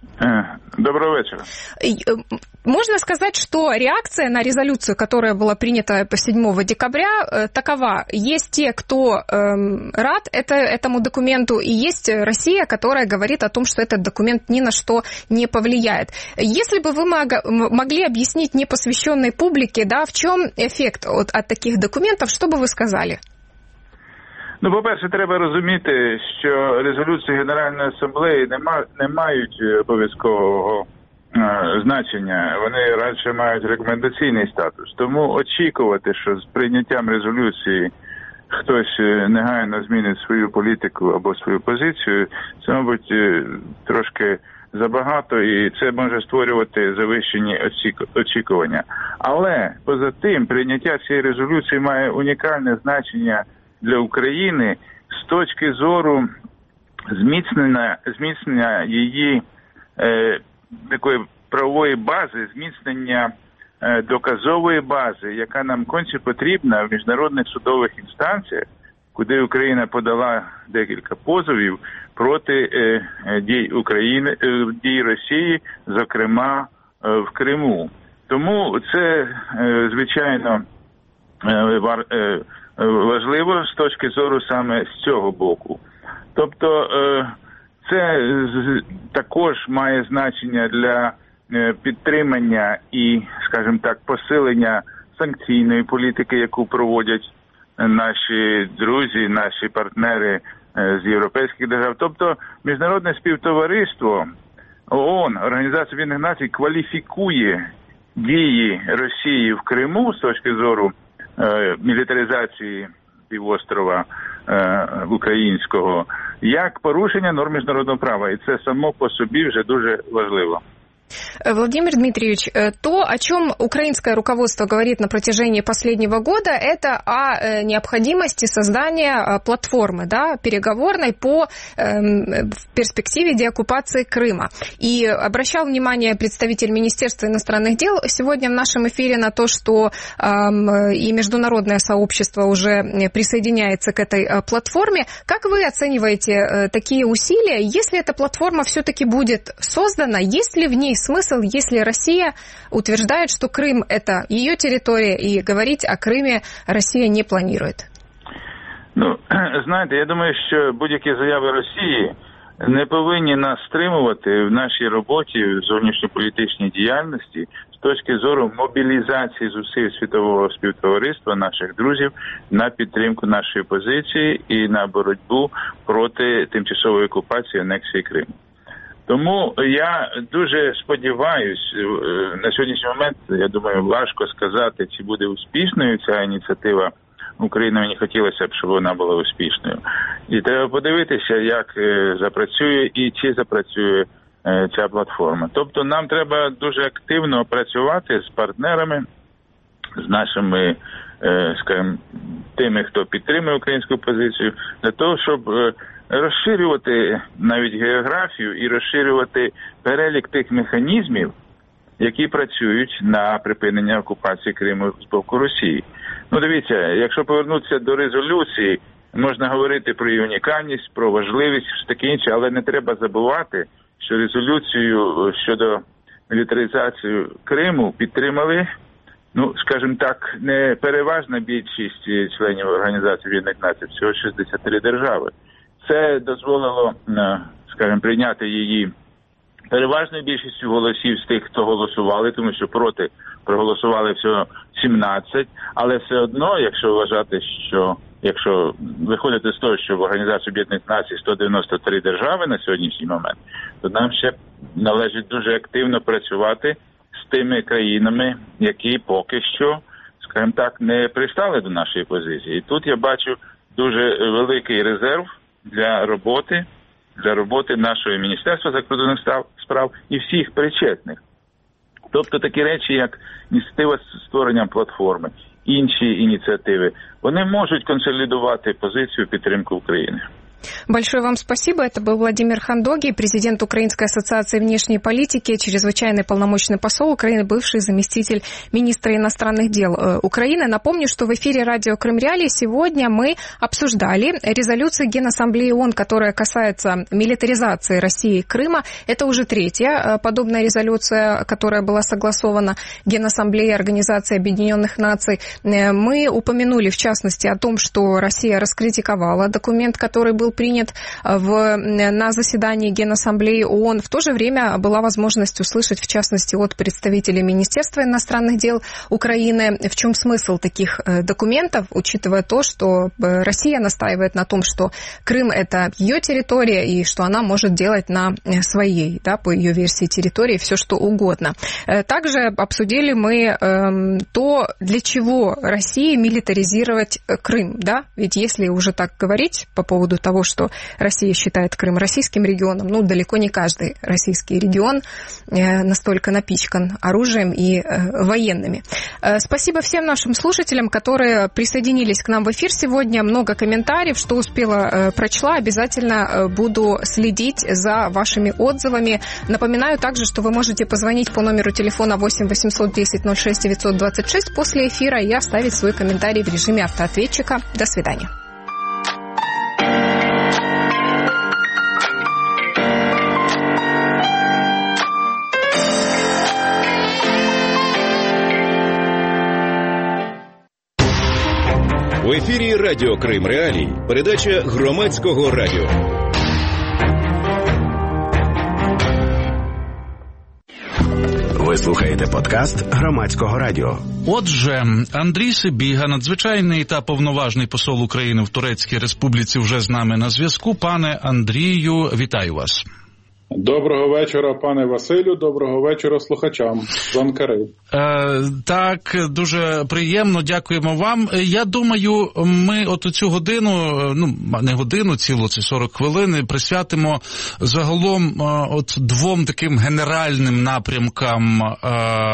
Доброго вечера. Можно сказать, что реакция на резолюцию, которая была принята седьмого декабря, такова. Есть те, кто эм, рад это, этому документу, и есть Россия, которая говорит о том, что этот документ ни на что не повлияет. Если бы вы могли объяснить непосвященной публике, да, в чем эффект от, от таких документов, что бы вы сказали? Ну, по-перше, треба розуміти, що резолюції Генеральної асамблеї не, ма, не мають обов'язкового е, значення. Вони радше мають рекомендаційний статус. Тому очікувати, що з прийняттям резолюції хтось негайно змінить свою політику або свою позицію, це, мабуть, трошки забагато, і це може створювати завищені очікування. Але, поза тим, прийняття цієї резолюції має унікальне значення для України з точки зору зміцнення, зміцнення її е, такої правової бази, зміцнення е, доказової бази, яка нам конче потрібна в міжнародних судових інстанціях, куди Україна подала декілька позовів проти е, дій України, е, дій Росії, зокрема е, в Криму. Тому це, е, звичайно, е, вар, е, важливо з точки зору саме з цього боку. Тобто це також має значення для підтримання і, скажімо так, посилення санкційної політики, яку проводять наші друзі, наші партнери з європейських держав. Тобто міжнародне співтовариство, ООН, Організація Об'єднаних Націй, кваліфікує дії Росії в Криму з точки зору е, мілітаризації півострова е, українського як порушення норм міжнародного права. І це само по собі вже дуже важливо. Владимир Дмитриевич, то, о чем украинское руководство говорит на протяжении последнего года, это о необходимости создания платформы, да, переговорной по э, в перспективе деоккупации Крыма. И обращал внимание представитель Министерства иностранных дел сегодня в нашем эфире на то, что э, и международное сообщество уже присоединяется к этой э, платформе. Как вы оцениваете э, такие усилия? Если эта платформа все-таки будет создана, есть ли в ней смысл, если Россия утверждает, что Крым – это ее территория, и говорить о Крыме Россия не планирует? Ну, знаєте, я думаю, що будь-які заяви Росії не повинні нас стримувати в нашій роботі, в зовнішньополітичній діяльності з точки зору мобілізації зусиль світового співтовариства, наших друзів, на підтримку нашої позиції і на боротьбу проти тимчасової окупації і анексії Криму. Тому я дуже сподіваюсь, на сьогоднішній момент, я думаю, важко сказати, чи буде успішною ця ініціатива України. Мені хотілося б, щоб вона була успішною. І треба подивитися, як запрацює і чи запрацює ця платформа. Тобто нам треба дуже активно працювати з партнерами, з нашими, скажімо, тими, хто підтримує українську позицію, для того, щоб розширювати навіть географію і розширювати перелік тих механізмів, які працюють на припинення окупації Криму з боку Росії. Ну, дивіться, якщо повернутися до резолюції, можна говорити про її унікальність, про важливість, все таке інше, але не треба забувати, що резолюцію щодо мілітаризації Криму підтримали, ну, скажімо так, не переважна більшість членів Організації Об'єднаних Націй, всього шістдесят три держави. Це дозволило, скажімо, прийняти її переважною більшістю голосів з тих, хто голосували, тому що проти проголосували всього сімнадцять, але все одно, якщо вважати, що, якщо виходити з того, що в Організації Об'єднаних Націй сто дев'яносто три держави на сьогоднішній момент, то нам ще належить дуже активно працювати з тими країнами, які поки що, скажімо так, не пристали до нашої позиції. І тут я бачу дуже великий резерв для роботи, для роботи нашого Міністерства закордонних справ і всіх причетних. Тобто такі речі, як ініціатива з створенням платформи, інші ініціативи, вони можуть консолідувати позицію підтримки України. Большое вам спасибо. Это был Владимир Хандоги, президент Украинской ассоциации внешней политики, чрезвычайный полномочный посол Украины, бывший заместитель министра иностранных дел Украины. Напомню, что в эфире радио Крым Реалии сегодня мы обсуждали резолюцию Генассамблеи ООН, которая касается милитаризации России и Крыма. Это уже третья подобная резолюция, которая была согласована Генассамблеей Организации Объединенных Наций. Мы упомянули, в частности, о том, что Россия раскритиковала документ, который был принят в, на заседании Генассамблеи ООН. В то же время была возможность услышать, в частности, от представителей Министерства иностранных дел Украины, в чем смысл таких документов, учитывая то, что Россия настаивает на том, что Крым – это ее территория, и что она может делать на своей, да, по ее версии территории, все что угодно. Также обсудили мы э, то, для чего России милитаризировать Крым, да, ведь если уже так говорить по поводу того, что Россия считает Крым российским регионом, ну, далеко не каждый российский регион настолько напичкан оружием и военными. Спасибо всем нашим слушателям, которые присоединились к нам в эфир сегодня. Много комментариев, что успела, прочла. Обязательно буду следить за вашими отзывами. Напоминаю также, что вы можете позвонить по номеру телефона восемь восемьсот десять ноль шесть девятьсот двадцать шесть после эфира и оставить свой комментарий в режиме автоответчика. До свидания. В ефірі Радіо Крим Реалії. Передача громадського радіо. Ви слухаєте подкаст Громадського радіо. Отже, Андрій Сибіга, надзвичайний та повноважний посол України в Турецькій Республіці, вже з нами на зв'язку. Пане Андрію, вітаю вас. Доброго вечора, пане Василю, доброго вечора слухачам з Анкари. Е, так, дуже приємно, дякуємо вам. Я думаю, ми от цю годину, ну, не годину цілу, це сорок хвилин, присвятимо загалом от двом таким генеральним напрямкам е,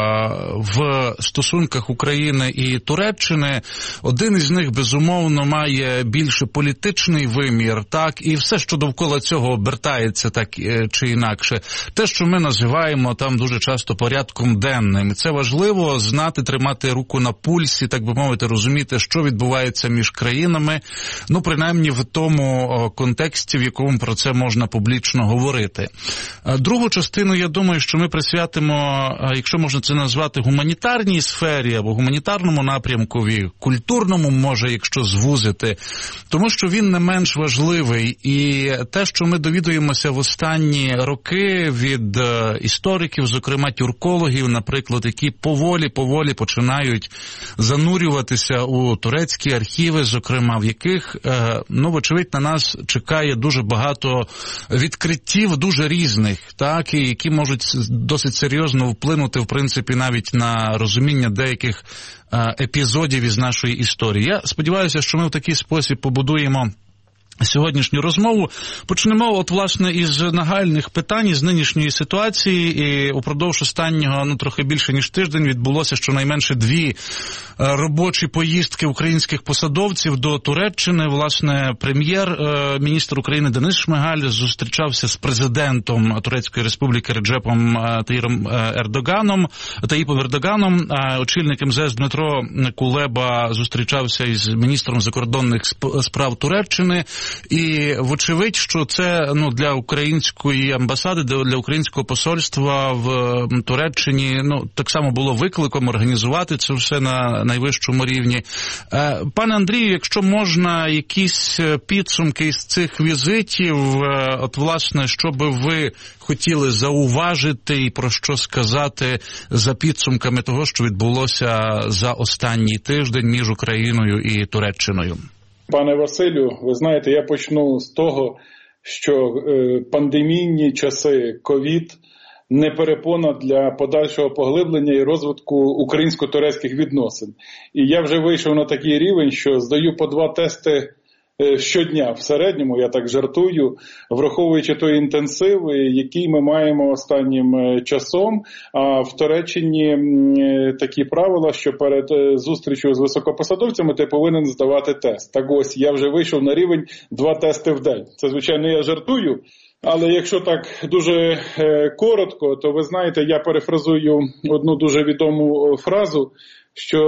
в стосунках України і Туреччини. Один із них, безумовно, має більше політичний вимір, так, і все, що довкола цього обертається, так чи інакше. Те, що ми називаємо там дуже часто порядком денним. Це важливо знати, тримати руку на пульсі, так би мовити, розуміти, що відбувається між країнами, ну, принаймні в тому контексті, в якому про це можна публічно говорити. Другу частину, я думаю, що ми присвятимо, якщо можна це назвати, гуманітарній сфері або гуманітарному напрямкові, культурному, може, якщо звузити, тому що він не менш важливий. І те, що ми довідуємося в останні роки від істориків, зокрема тюркологів, наприклад, які поволі-поволі починають занурюватися у турецькі архіви, зокрема, в яких, ну, вочевидь, на нас чекає дуже багато відкриттів, дуже різних, так, і які можуть досить серйозно вплинути, в принципі, навіть на розуміння деяких епізодів із нашої історії. Я сподіваюся, що ми в такий спосіб побудуємо сьогоднішню розмову. Почнемо, от, власне, із нагальних питань, з нинішньої ситуації. І упродовж останнього, ну, трохи більше ніж тиждень відбулося щонайменше дві робочі поїздки українських посадовців до Туреччини. Власне, прем'єр-міністр України Денис Шмигаль зустрічався з президентом Турецької Республіки Реджепом Таїпом Ердоганом, Таїпом Ердоганом, а очільник ем зе ес Дмитро Кулеба зустрічався із міністром закордонних справ Туреччини. І вочевидь, що це, ну, для української амбасади, для українського посольства в Туреччині, ну, так само було викликом організувати це все на найвищому рівні. Пане Андрію, якщо можна, якісь підсумки із цих візитів, от, власне, що би ви хотіли зауважити і про що сказати за підсумками того, що відбулося за останній тиждень між Україною і Туреччиною? Пане Василю, ви знаєте, я почну з того, що е, пандемійні часи, ковід, не перепона для подальшого поглиблення і розвитку українсько-турецьких відносин. І я вже вийшов на такий рівень, що здаю по два тести щодня в середньому, я так жартую, враховуючи той інтенсив, який ми маємо останнім часом. А в Туреччині такі правила, що перед зустрічю з високопосадовцями ти повинен здавати тест. Так ось, я вже вийшов на рівень два тести в день. Це, звичайно, я жартую. Але якщо так дуже е, коротко, то ви знаєте, я перефразую одну дуже відому фразу, що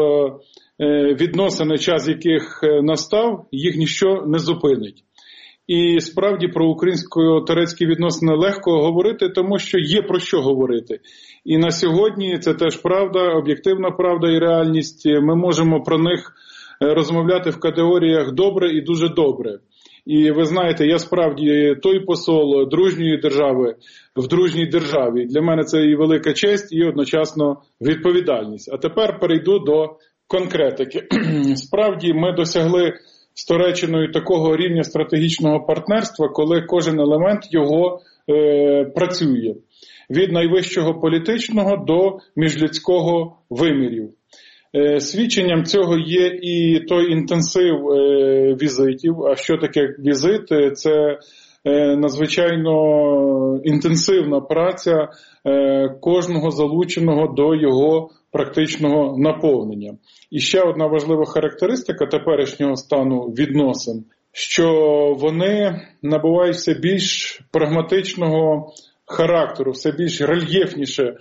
е, відносини, час яких настав, їх ніщо не зупинить. І справді про українсько-турецькі відносини легко говорити, тому що є про що говорити. І на сьогодні це теж правда, об'єктивна правда і реальність. Ми можемо про них розмовляти в категоріях добре і дуже добре. І ви знаєте, я справді той посол дружньої держави в дружній державі. Для мене це і велика честь, і одночасно відповідальність. А тепер перейду до конкретики. Справді ми досягли з Туреччиною такого рівня стратегічного партнерства, коли кожен елемент його е, працює. Від найвищого політичного до міжлюдського вимірів. Свідченням цього є і той інтенсив візитів. А що таке візит? Це надзвичайно інтенсивна праця кожного залученого до його практичного наповнення. І ще одна важлива характеристика теперішнього стану відносин, що вони набувають все більш прагматичного характеру, все більш рельєфніше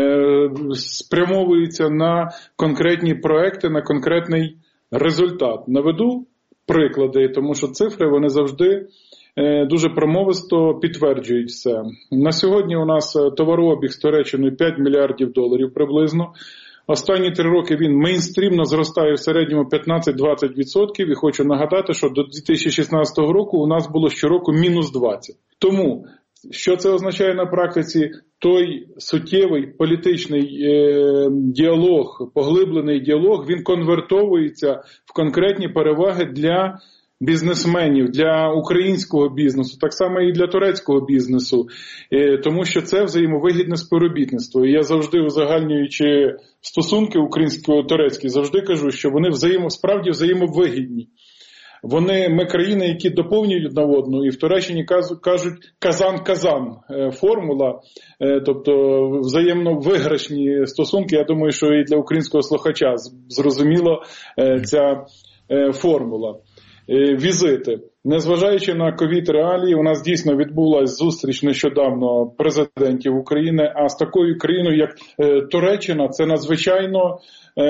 спрямовуються на конкретні проекти, на конкретний результат. Наведу приклади, тому що цифри, вони завжди дуже промовисто підтверджують все. На сьогодні у нас товарообіг з Туреччиною п'ять мільярдів доларів приблизно. Останні три роки він мейнстрімно зростає в середньому п'ятнадцять-двадцять відсотків. І хочу нагадати, що до дві тисячі шістнадцятого року у нас було щороку мінус двадцять. Тому Що це означає на практиці? Той суттєвий політичний е, діалог, поглиблений діалог, він конвертовується в конкретні переваги для бізнесменів, для українського бізнесу, так само і для турецького бізнесу, е, тому що це взаємовигідне співробітництво. І я завжди, узагальнюючи стосунки українсько-турецькі, завжди кажу, що вони взаємо, справді взаємовигідні. Вони, ми країни, які доповнюють одна одну, і в Туреччині кажуть «казан-казан» формула, тобто взаємно виграшні стосунки. Я думаю, що і для українського слухача зрозуміла ця формула. Візити. Незважаючи на ковід-реалії, у нас дійсно відбулася зустріч нещодавно президентів України, а з такою країною, як Туреччина, це надзвичайно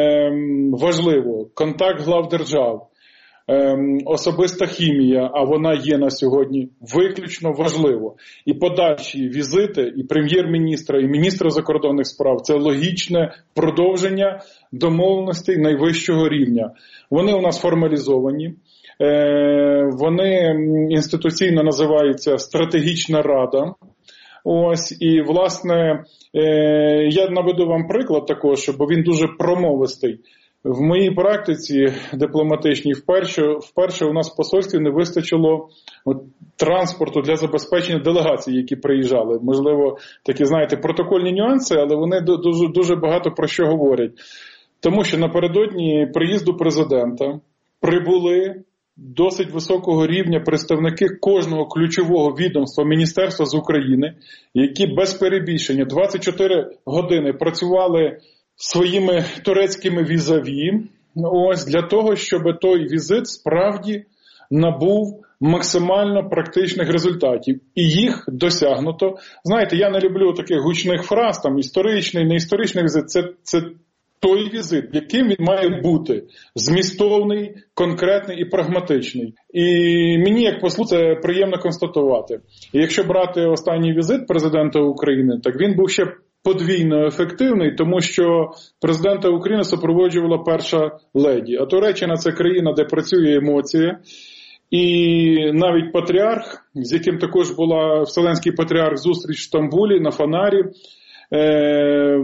важливо. Контакт глав держав. Особиста хімія, а вона є на сьогодні, виключно важливо. І подальші візити і прем'єр-міністра, і міністра закордонних справ – це логічне продовження домовленостей найвищого рівня. Вони у нас формалізовані, вони інституційно називаються «Стратегічна рада». Ось, і, власне, я наведу вам приклад також, бо він дуже промовистий. В моїй практиці дипломатичній вперше, вперше у нас в посольстві не вистачило от, транспорту для забезпечення делегацій, які приїжджали. Можливо, такі, знаєте, протокольні нюанси, але вони дуже, дуже багато про що говорять. Тому що напередодні приїзду президента прибули досить високого рівня представники кожного ключового відомства міністерства з України, які без перебільшення двадцять чотири години працювали своїми турецькими візаві, ось для того, щоб той візит справді набув максимально практичних результатів. І їх досягнуто. Знаєте, я не люблю таких гучних фраз, там історичний, неісторичний візит. Це, це той візит, яким він має бути. Змістовний, конкретний і прагматичний. І мені, як послу, це приємно констатувати. І якщо брати останній візит президента України, так він був ще подвійно ефективний, тому що президента України супроводжувала перша леді. А Туреччина – це країна, де працює емоція. І навіть патріарх, з яким також була Вселенський патріарх зустріч в Стамбулі на Фанарі, е-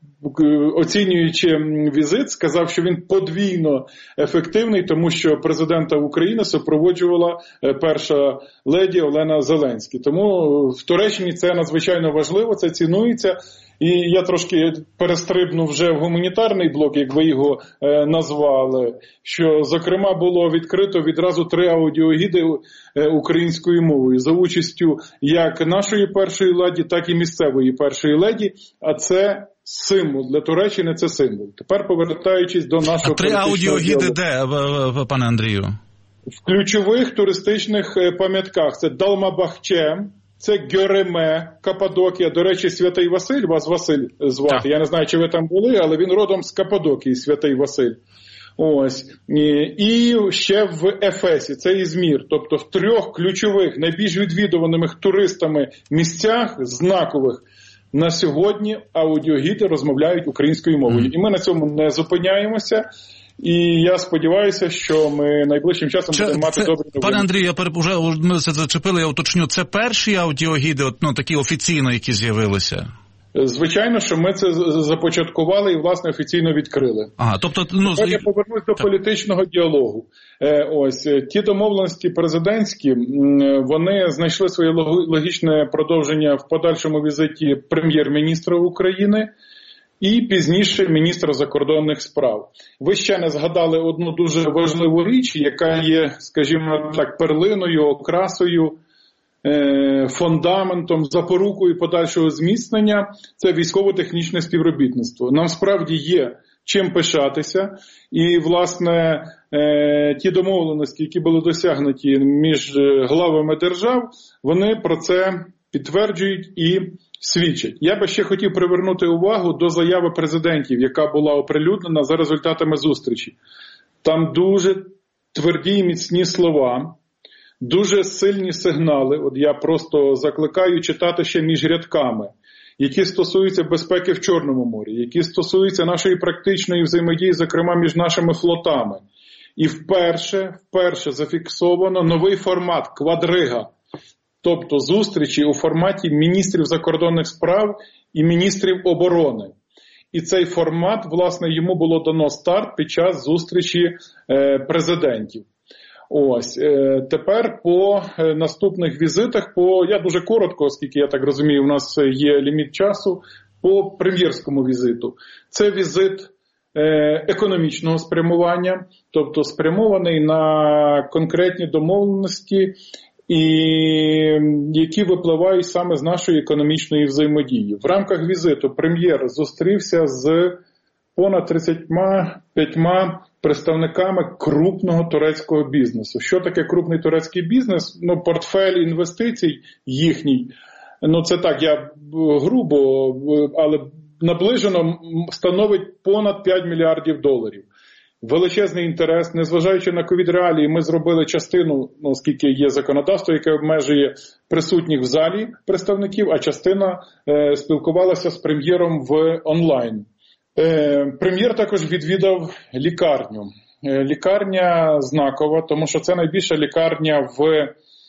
оцінюючи візит, сказав, що він подвійно ефективний, тому що президента України супроводжувала перша леді Олена Зеленська. Тому в Туреччині це надзвичайно важливо, це цінується. І я трошки перестрибнув вже в гуманітарний блок, як ви його е, назвали, що, зокрема, було відкрито відразу три аудіогіди е, українською мовою за участю як нашої першої леді, так і місцевої першої леді, а це символ. Для Туреччини це символ. Тепер повертаючись до нашого... А три аудіогіди де, пане Андрію? В ключових туристичних пам'ятках. Це Далмабахче, це Гьореме, Каппадокія. До речі, Святий Василь, вас Василь звати. Так. Я не знаю, чи ви там були, але він родом з Каппадокії, Святий Василь. Ось. І ще в Ефесі, це Ізмір. Тобто в трьох ключових, найбільш відвідуваних туристами місцях, знакових, на сьогодні аудіогіди розмовляють українською мовою. І ми на цьому не зупиняємося. І я сподіваюся, що ми найближчим часом будемо мати це, добрі новини. Пане Андрію, я переп... вже ми це зачепили, я уточню. Це перші аудіогіди, от, ну, такі офіційно, які з'явилися? Звичайно, що ми це започаткували і, власне, офіційно відкрили. Ага, тобто, ну, я повернусь до політичного діалогу. Ось, ті домовленості президентські, вони знайшли своє логічне продовження в подальшому візиті прем'єр-міністра України і пізніше міністра закордонних справ. Ви ще не згадали одну дуже важливу річ, яка є, скажімо так, перлиною, окрасою, фундаментом, запорукою подальшого зміцнення – це військово-технічне співробітництво. Нам справді є чим пишатися, і, власне, ті домовленості, які були досягнуті між главами держав, вони про це підтверджують і свідчать. Я би ще хотів привернути увагу до заяви президентів, яка була оприлюднена за результатами зустрічі. Там дуже тверді і міцні слова, дуже сильні сигнали, от я просто закликаю читати ще між рядками, які стосуються безпеки в Чорному морі, які стосуються нашої практичної взаємодії, зокрема між нашими флотами. І вперше, вперше зафіксовано новий формат – квадрига. тобто зустрічі у форматі міністрів закордонних справ і міністрів оборони. І цей формат, власне, йому було дано старт під час зустрічі е, президентів. Ось, е, тепер по е, наступних візитах, по, я дуже коротко, оскільки я так розумію, у нас є ліміт часу, по прем'єрському візиту. Це візит е, економічного спрямування, тобто спрямований на конкретні домовленості, і які випливають саме з нашої економічної взаємодії. В рамках візиту прем'єр зустрівся з понад тридцятьма п'ятьма представниками крупного турецького бізнесу. Що таке крупний турецький бізнес? Ну, портфель інвестицій їхній, ну це так, я грубо, але наближено становить понад п'ять мільярдів доларів. Величезний інтерес, незважаючи на ковід-реалії, ми зробили частину, ну, оскільки є законодавство, яке обмежує присутніх в залі представників, а частина е, спілкувалася з прем'єром в онлайн. Е, прем'єр також відвідав лікарню. Е, лікарня знакова, тому що це найбільша лікарня в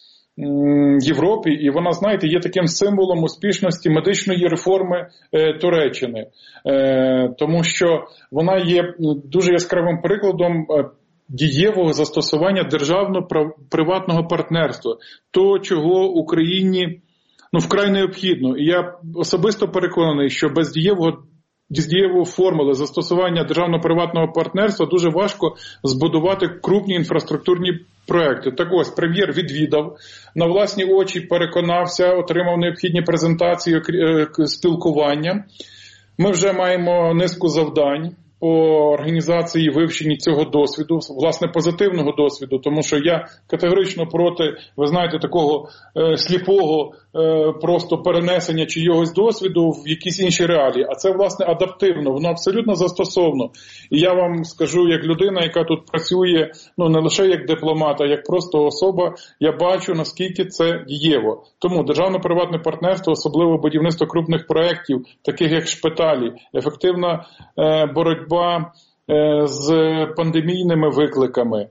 Європі, і вона, знаєте, є таким символом успішності медичної реформи е, Туреччини, е, тому що вона є дуже яскравим прикладом е, дієвого застосування державно-приватного партнерства, то, чого Україні ну, вкрай необхідно. І я особисто переконаний, що без дієвого з дієвої формули застосування державно-приватного партнерства дуже важко збудувати крупні інфраструктурні проекти. Так ось, прем'єр відвідав, на власні очі переконався, отримав необхідні презентації, спілкування. Ми вже маємо низку завдань по організації вивчення цього досвіду, власне, позитивного досвіду, тому що я категорично проти, ви знаєте, такого е, сліпого е, просто перенесення чийогось досвіду в якісь інші реалії. А це, власне, адаптивно, воно абсолютно застосовно. І я вам скажу, як людина, яка тут працює, ну, не лише як дипломат, а як просто особа, я бачу, наскільки це дієво. Тому державно-приватне партнерство, особливо будівництво крупних проєктів, таких як шпиталі, ефективна е, боротьба з пандемійними викликами,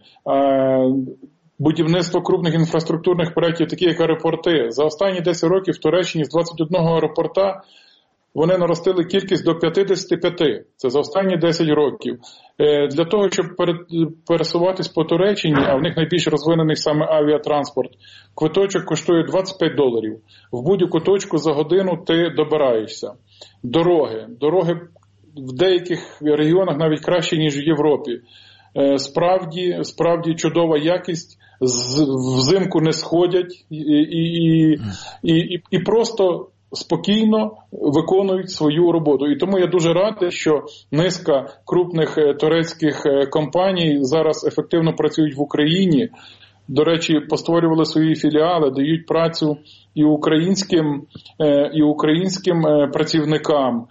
будівництво крупних інфраструктурних проєктів, такі як аеропорти. За останні десять років в Туреччині з двадцять одного аеропорта вони наростили кількість до п'ятдесят п'ять. Це за останні десять років. Для того, щоб пересуватись по Туреччині, а в них найбільш розвинений саме авіатранспорт, квиточок коштує двадцять п'ять доларів. В будь-яку точку за годину ти добираєшся. Дороги. Дороги в деяких регіонах навіть краще, ніж в Європі. Справді, справді чудова якість, взимку не сходять і, і, і, і, і просто спокійно виконують свою роботу. І тому я дуже радий, що низка крупних турецьких компаній зараз ефективно працюють в Україні. До речі, постворювали свої філіали, дають працю і українським, і українським працівникам,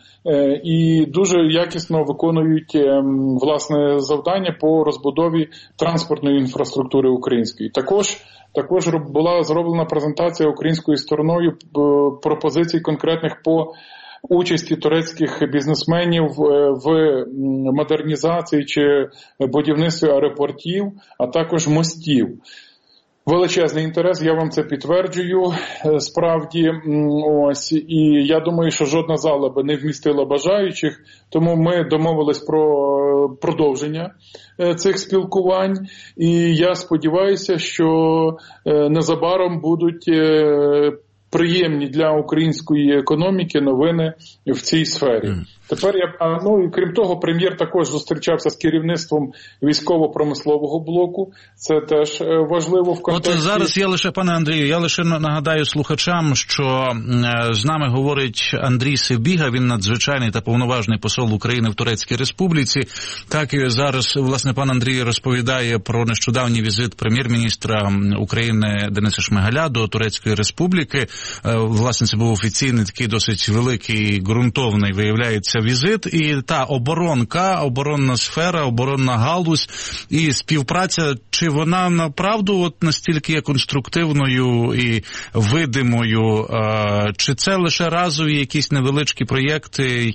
і дуже якісно виконують, власне, завдання по розбудові транспортної інфраструктури української. Також, також була зроблена презентація українською стороною пропозицій конкретних по участі турецьких бізнесменів в модернізації чи будівництві аеропортів, а також мостів. Величезний інтерес, я вам це підтверджую, справді, ось, і я думаю, що жодна зала би не вмістила бажаючих, тому ми домовились про продовження цих спілкувань, і я сподіваюся, що незабаром будуть приємні для української економіки новини в цій сфері. Mm. Тепер я, ну і крім того, прем'єр також зустрічався з керівництвом військово-промислового блоку. Це теж важливо в контексті. От зараз я лише, пане Андрію, я лише нагадаю слухачам, що з нами говорить Андрій Севбіга, він надзвичайний та повноважний посол України в Турецькій Республіці. Так і зараз, власне, пан Андрій розповідає про нещодавній візит прем'єр-міністра України Дениса Шмигаля до Турецької Республіки. Власне, це був офіційний, такий досить великий, ґрунтовний, виявляється, візит. І та оборонка, оборонна сфера, оборонна галузь і співпраця, чи вона направду от настільки є конструктивною і видимою, чи це лише разові якісь невеличкі проєкти,